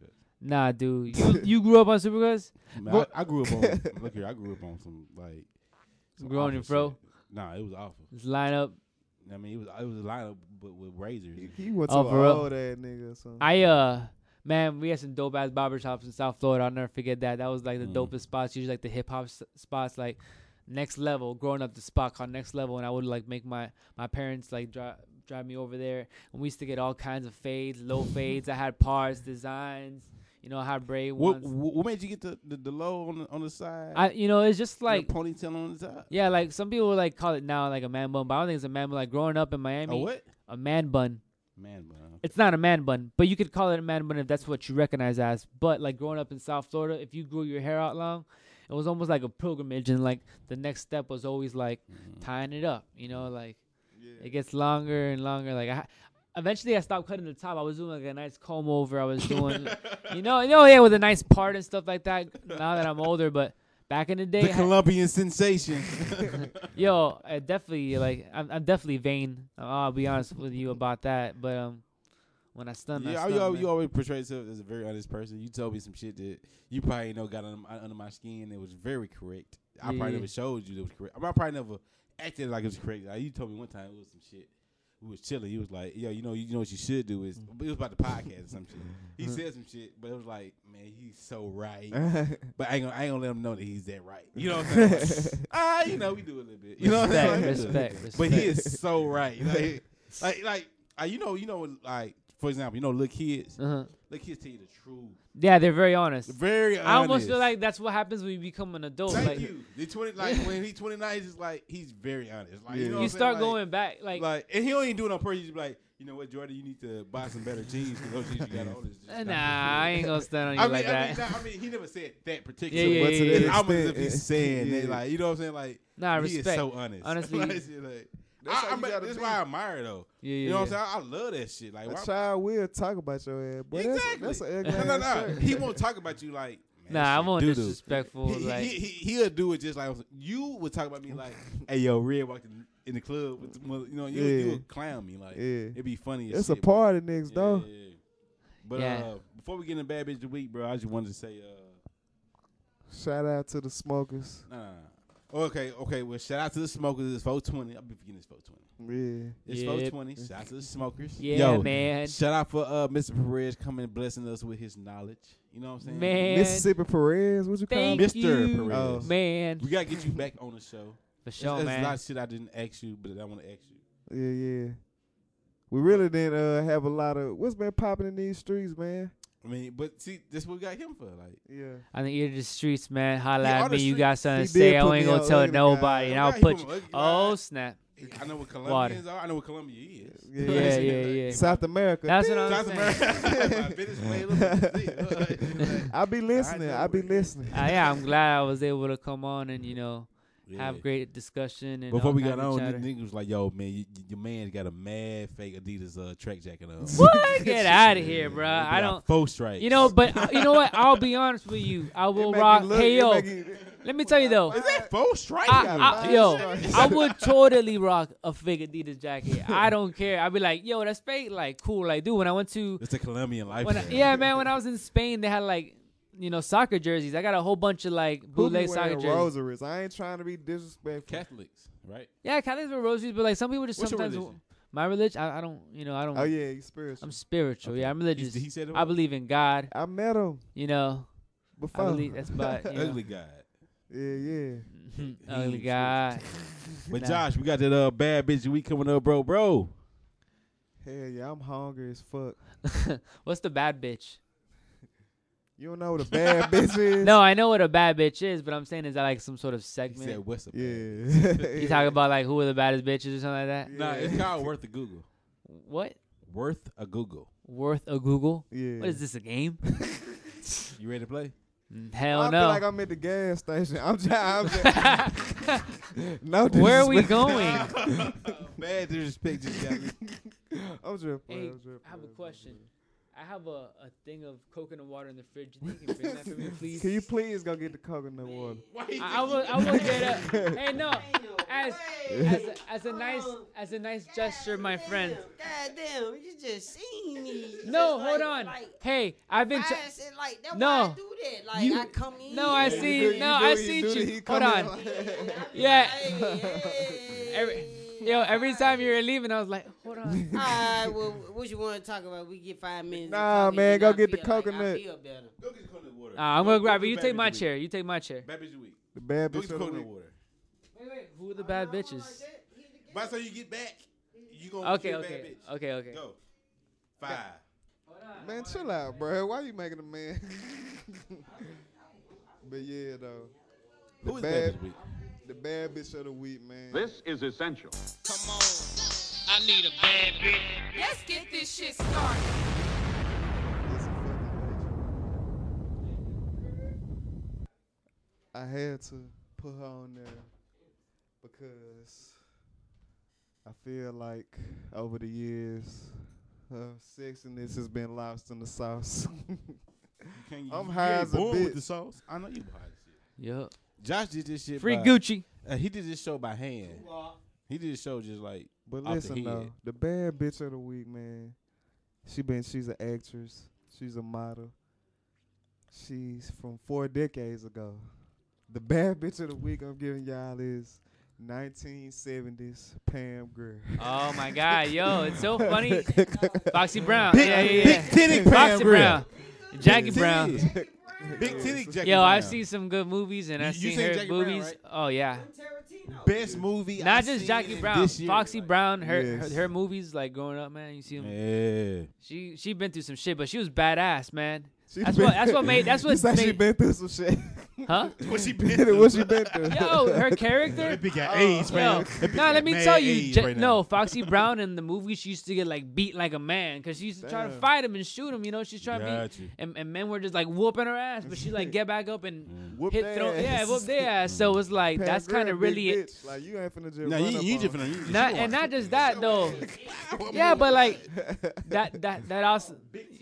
Nah, dude. You you grew up on Supercuts? Man, What- I, I grew up on. Look here, I grew up on some like. Some Growing awful fro? shit. Nah, it was awful. Let's line up. I mean, it was it was a lineup but with razors. He, he went Oh, to for an real? old ass nigga or something. I uh man, we had some dope ass barber shops in South Florida. I'll never forget that. That was like the Mm. dopest spots. Usually like the hip hop s- spots, like Next Level. Growing up, the spot called Next Level, and I would like make my my parents like drive drive me over there, and we used to get all kinds of fades, low fades. I had parts, designs. You know, I had braid What, ones. what what made you get the, the, the low on the on the side? I you know it's just and like a ponytail on the top. yeah, like some people like call it now like a man bun, but I don't think it's a man bun. Like growing up in Miami, Oh what? a man bun. Man, bro. It's not a man bun, but you could call it a man bun if that's what you recognize as. But like growing up in South Florida, if you grew your hair out long, it was almost like a pilgrimage, and like the next step was always like Mhm. tying it up. You know, like yeah. it gets longer and longer. Like I, eventually, I stopped cutting the top. I was doing like a nice comb over. I was doing, you know, you know, yeah, with a nice part and stuff like that. Now that I'm older, but back in the day, The I had- Colombian sensation. yo, I definitely like I'm, I'm definitely vain. I'll be honest with you about that. But um, when I stun, I Yeah, stun, you, al- man. you always portray yourself as a very honest person. You told me some shit that you probably ain't know got under my, under my skin. It was very correct. I Yeah, probably yeah. never showed you that it was correct. I, mean, I probably never acted like it was correct. Like, you told me one time it was some shit. We was chilling. He was like, "Yo, you know, you know what you should do is." But it was about the podcast or some shit. He said some shit, but it was like, "Man, he's so right." But I ain't gonna, I ain't gonna let him know that he's that right. You know what I'm saying? Ah, you know, we do a little bit. You know what I'm Respect, saying? respect, respect. But he is so right. Like, like, like uh, you know, you know, like for example, you know, little kids, Uh-huh. little kids tell you the truth. Yeah, they're very honest. Very honest. I almost feel like that's what happens when you become an adult. Thank like you. The twenty, like when he's twenty-nine, he's just like he's very honest. Like, you, Yeah. know what you I'm start saying? Like- going back, like, Like, and he don't even do it on purpose. He's just like, you know what, Jordan, you need to buy some better jeans because those jeans you got on is just uh, not nah, I ain't gonna stand on you I mean, like I that. mean, nah, I mean, he never said that particular. Yeah, yeah, but yeah, to yeah, the- yeah. I'm as if extent, he's saying yeah. that, like, you know what I'm saying, like, Nah, he respect. is so honest. Honestly, Like, shit, like, That's I, how I you mean, gotta that's be. why I admire though. yeah, yeah, You know what yeah. I'm saying? I, I love that shit. Like, A why- child will talk about your ass, but exactly. that's, that's an ugly no, no, ass no. shirt. He won't talk about you like. Man, Nah, that I'm shit on doo-doo. disrespectful. He, like, he, he, he'll do it just like you would talk about me like, hey yo, Red walked in, in the club with the, mother- you know, you, Yeah. you would clown me like, Yeah. it'd be funny. As It's a shit, but- party next yeah, door. yeah, yeah. But Yeah. uh, before we get in bad bitch of the week, bro, I just wanted to say, uh, Shout out to the smokers. nah. Okay, okay. Well, shout out to the smokers. It's four twenty. I'll be forgetting it's four twenty. Yeah. It's Yep. four twenty. Shout out to the smokers. yeah, Yo, man, shout out for uh, Mister Perez coming and blessing us with his knowledge. You know what I'm saying? man, Mississippi Perez, what you call thank him? Mister you, Perez. Oh. man, We gotta get you back on the show. for sure, There's, there's a lot man. of shit I didn't ask you, but I want to ask you. Yeah, yeah. We really didn't uh, have a lot of what's been popping in these streets, man. I mean, but see, that's what we got him for. Like, Yeah. On the ear of the streets, man. Holla Yeah, at on the me. You streets. got something He to did say. I put ain't me gonna on tell ugly guy. nobody, and Yeah, I'll he put put you. me on ugly Oh guy. snap! I know what Water. Colombians are. I know what Colombia is. Yeah, Yeah, yeah, yeah. South America. That's what I'm South saying. America, Venezuela. I be listening. know I be it. listening. Uh, yeah, I'm glad I was able to come on and you know Yeah. have great discussion and Before all we kinds got of on, chatter. the nigga was like, "Yo, man, you, your man got a mad fake Adidas uh, track jacket on." What? Get out of here, bro. I don't. Faux stripes. You know, but uh, you know what? I'll be honest with you. I It will make rock. you look- Hey it yo, make you- let me tell you though. is that faux stripes? I, got I, a yo, nice I would totally rock a fake Adidas jacket. I don't care. I'd be like, yo, that's fake. Like, cool. Like, dude, when I went to, It's a Colombian life. when I, yeah, man, when I was in Spain, they had like, you know, soccer jerseys. I got a whole bunch of like Who be bootleg soccer wearing jerseys. rosaries? I ain't trying to be disrespectful. Catholics, right? Yeah, Catholics wear rosaries, but like some people just What's your sometimes. religion? My religion, I, I don't, you know, I don't. Oh yeah, you spiritual. I'm spiritual. Okay. Yeah, I'm religious. He, he said it. I believe in God. I met him You know, I before. believe that's about you know, ugly guy. Yeah, yeah. ugly ain't God. But Nah. Josh, we got that uh, bad bitch week coming up, bro, bro. Hell yeah, I'm hungry as fuck. What's the bad bitch? You don't know what a bad bitch is? No, I know what a bad bitch is, but I'm saying is that like some sort of He segment? said, "What's up?" Yeah. You talk about like who are the baddest bitches or something like that? Nah, it's called worth a Google. What? Worth a Google. Worth a Google? Yeah. What is this, a game? You ready to play? Mm, Hell I no. feel like I'm at the gas station. I'm just, I'm just no Where are we disrespect. going? Bad disrespect just got me. I'm just playing. Hey, I'm just I have a playing. question. I have a, a thing of coconut water in the fridge. You think you can bring that for me, please? Can you please go get the coconut water? Why you I, I will. I will get a. Hey, no. As as a, as a nice as a nice gesture, my friend. God damn, you just seen me. No, Just hold like- on. Like, Hey, I've been. I T- said, like, that's No. why I do that. Like, You- I come in. no, I and- see. do- No, do- I you see do the- you. he Hold come in on. like- Yeah. Hey, hey. Every, yo, every time you were leaving, I was like, hold on. All right, well, what you want to talk about? We get five minutes. to Nah, talk, man, and go I get the feel like I coconut. feel better. Go get the coconut water. Uh, I'm Go- gonna go grab get it. You bad take bitch my of the chair. week. You take my chair. Bad bitch of the week. The bad Go bitch get the of the coconut week. water. Wait, wait. Who are the bad bitches? By the time you get back, you gonna Okay, get a bad okay, bitch. okay, okay. Go. Five. Man, chill out, bro. Why you making a man? But yeah, though. The Who is bad bad, bitch of the week? the bad bitch of the week, man. This is essential. Come on. I need a bad bitch. Let's get this shit started. It's a fucking nature. I had to put her on there because I feel like over the years, her sexiness has been lost in the sauce. You can't, I'm you, high you ain't as a born with bitch. the sauce. I know you high as shit. Yup. Josh did this shit. Free by, Gucci. Uh, he did this show by hand. He did this show just like. But off the listen head. though, the bad bitch of the week, man. She been she's an actress. She's a model. She's from four decades ago. The bad bitch of the week I'm giving y'all is nineteen seventies Pam Grier. Oh my God, yo, it's so funny. Foxy Brown. Big, yeah, yeah, yeah. big titty Pam Foxy Grier. Brown. Jackie Big Brown. titties. Big titty Jackie Yo, Brown. I've seen some good movies and You- I've you seen seen her Jackie Brown, movies. right? Oh yeah. Best movie. Not I've just seen Jackie in Brown, this year. Foxy Like, Brown. Her, Yes. her her movies like growing up, man. You see them. Yeah. She she been through some shit, but she was badass, man. She That's been- what that's what made that's what It's like she made, been through some shit. huh? What she been what she been through? Yo, her character. That bitch got Oh. AIDS, Yo, man. nah, let me mad tell you, AIDS Ja- right now. no, Foxy Brown in the movie, she used to get like beat like a man because she used to try to Damn. fight him and shoot him. You know, she's trying to Got beat, you. and, and men were just like whooping her ass, but she like get back up and Whoop hit their throw, yeah, ass. whoop their ass. So it's like Pam that's Grier, kind of big really it. bitch. Like you ain't finna just No, run you, up you on just her. finna. You, Not and not just that though. Yeah, but like that that that also.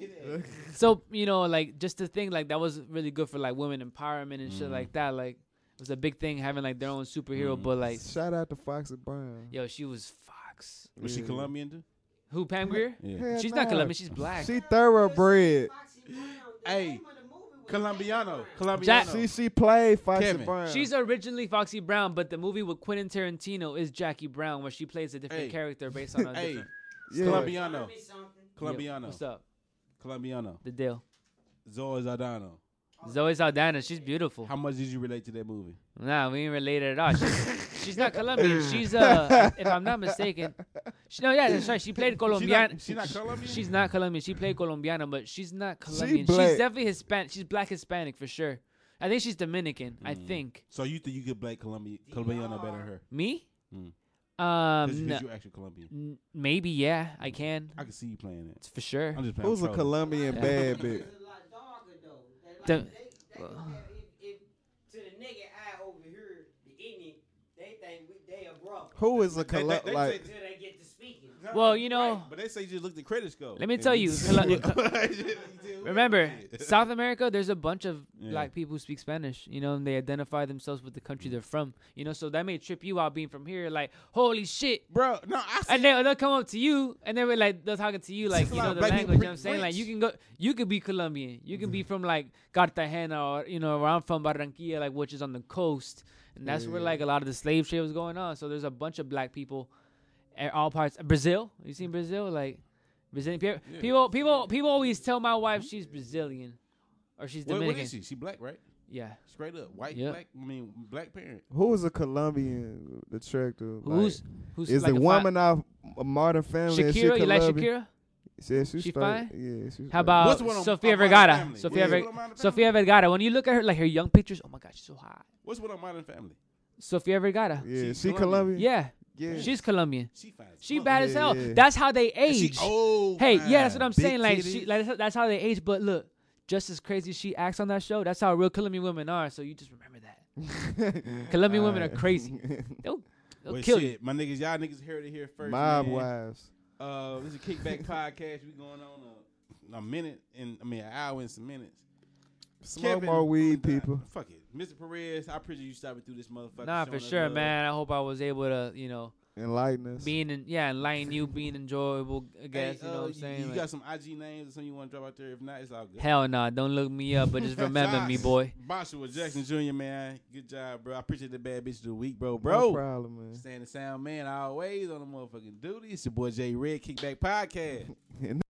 So you know, like just to think like that was really good for like women empowerment and shit like that. Like it was a big thing having like their own superhero. But like, Shout out to Foxy Brown. yo, she was Fox. Was she Yeah. Colombian too? Who Pam Grier? Yeah. Hell She's nah. not Colombian. She's black. She thoroughbred. Hey, Colombiano. Colombiano. Jack- She she played Foxy Kevin. Brown. She's originally Foxy Brown, but the movie with Quentin Tarantino is Jackie Brown, where she plays a different Hey. character based on a Hey, different. yeah. Colombiano. Yeah, Colombiano. what's up? Colombiano. The deal. Zoe Zardano. Zoe Saldana, she's beautiful. How much did you relate to that movie? Nah, we ain't related at all. She's, she's not Colombian. She's uh, if I'm not mistaken, she, no, yeah, that's right. She played Colombian. She not, she not Colombian? She's not Colombian. She played Colombiana, but she's not Colombian. She's black. definitely Hispanic. She's black Hispanic for sure. I think she's Dominican. I Mm. think. So you think you could black Colombian, Colombiano better than her? Me? Mm. Um, Because no, you're actually Colombian. n- maybe yeah, I can. I can see you playing it. For sure. I'm just playing. Who's a I'm trolling. Colombian Yeah. bad bitch? Don't- To the naked eye over here, the Indian, they think we, they a brother. Who is a They- they- Colo- they like? Until they get to speaking. Well, you know, Right, but they say you just look at the credit score. let me And tell you, see- Colo- remember, South America, there's a bunch of Yeah. black people who speak Spanish, you know, and they identify themselves with the country they're from, you know, so that may trip you out being from here, like, holy shit. bro. No, I see. And they, they'll come up to you, and they were like, they're talking to you, like, It's a you lot know, of the black language, people you know what I'm saying? Like, rich. you can go, you could be Colombian, you can be from, like, Cartagena, or, you know, where I'm from, Barranquilla, like, which is on the coast, and that's where, Yeah. like, a lot of the slave trade was going on, so there's a bunch of black people at all parts. Brazil, you seen Brazil? Like, Brazilian people, Yeah. people, people, people always tell my wife she's Brazilian, or she's What, what Dominican. is she? She black, right? Yeah. Straight up, white, Yeah. black. I mean, black parent. Who is a Colombian attractive? Who's like, who's is like the a fi- woman off a Modern Family? and she Shakira? You like Colombian? Shakira? Yeah, she's She straight. fine? Yeah, she's How straight. about What's the one on- Sofia on Modern Vergara? Family? Sofia, What's the Ver- one on Modern Sofia Vergara. When you look at her, like her young pictures, oh my god, she's so hot. What's one on Modern Family? Sofia Vergara. Yeah, She's she Colombian. Colombian. Yeah, Yeah. she's Colombian. She fine. as She fuck. bad as Yeah, hell. yeah. That's how they And she age. old. Hey, fine. yeah, that's what I'm Big saying. Like, she, titties. like that's, that's how they age. But look, just as crazy as she acts on that show, that's how real Colombian women are. So you just remember that. Colombian women are Alright. crazy. They'll, they'll Well, kill shit, you. my niggas, y'all niggas heard it here first. Mob man. wives. Uh, this is a kickback podcast. We going on. Uh, a minute and I mean an hour and some minutes. Smoke Kevin, more weed, oh my God, people. Fuck it, Mister Perez. I appreciate you stopping through this motherfucker. Nah, showing for us sure, love. man. I hope I was able to, you know, Enlighten us. being in, yeah, enlighten you, being enjoyable. I guess Hey, you know uh, what I'm saying. You, you Like, got some I G names or something you want to drop out there? If not, it's all good. hell nah, don't look me up, but just remember me, boy. Joshua Jackson Junior, man. Good job, bro. I appreciate the bad bitch of the week, bro. No Bro. problem, man. Staying the sound, man. Always on the motherfucking duty. It's your boy Jay Red, Kickback Podcast.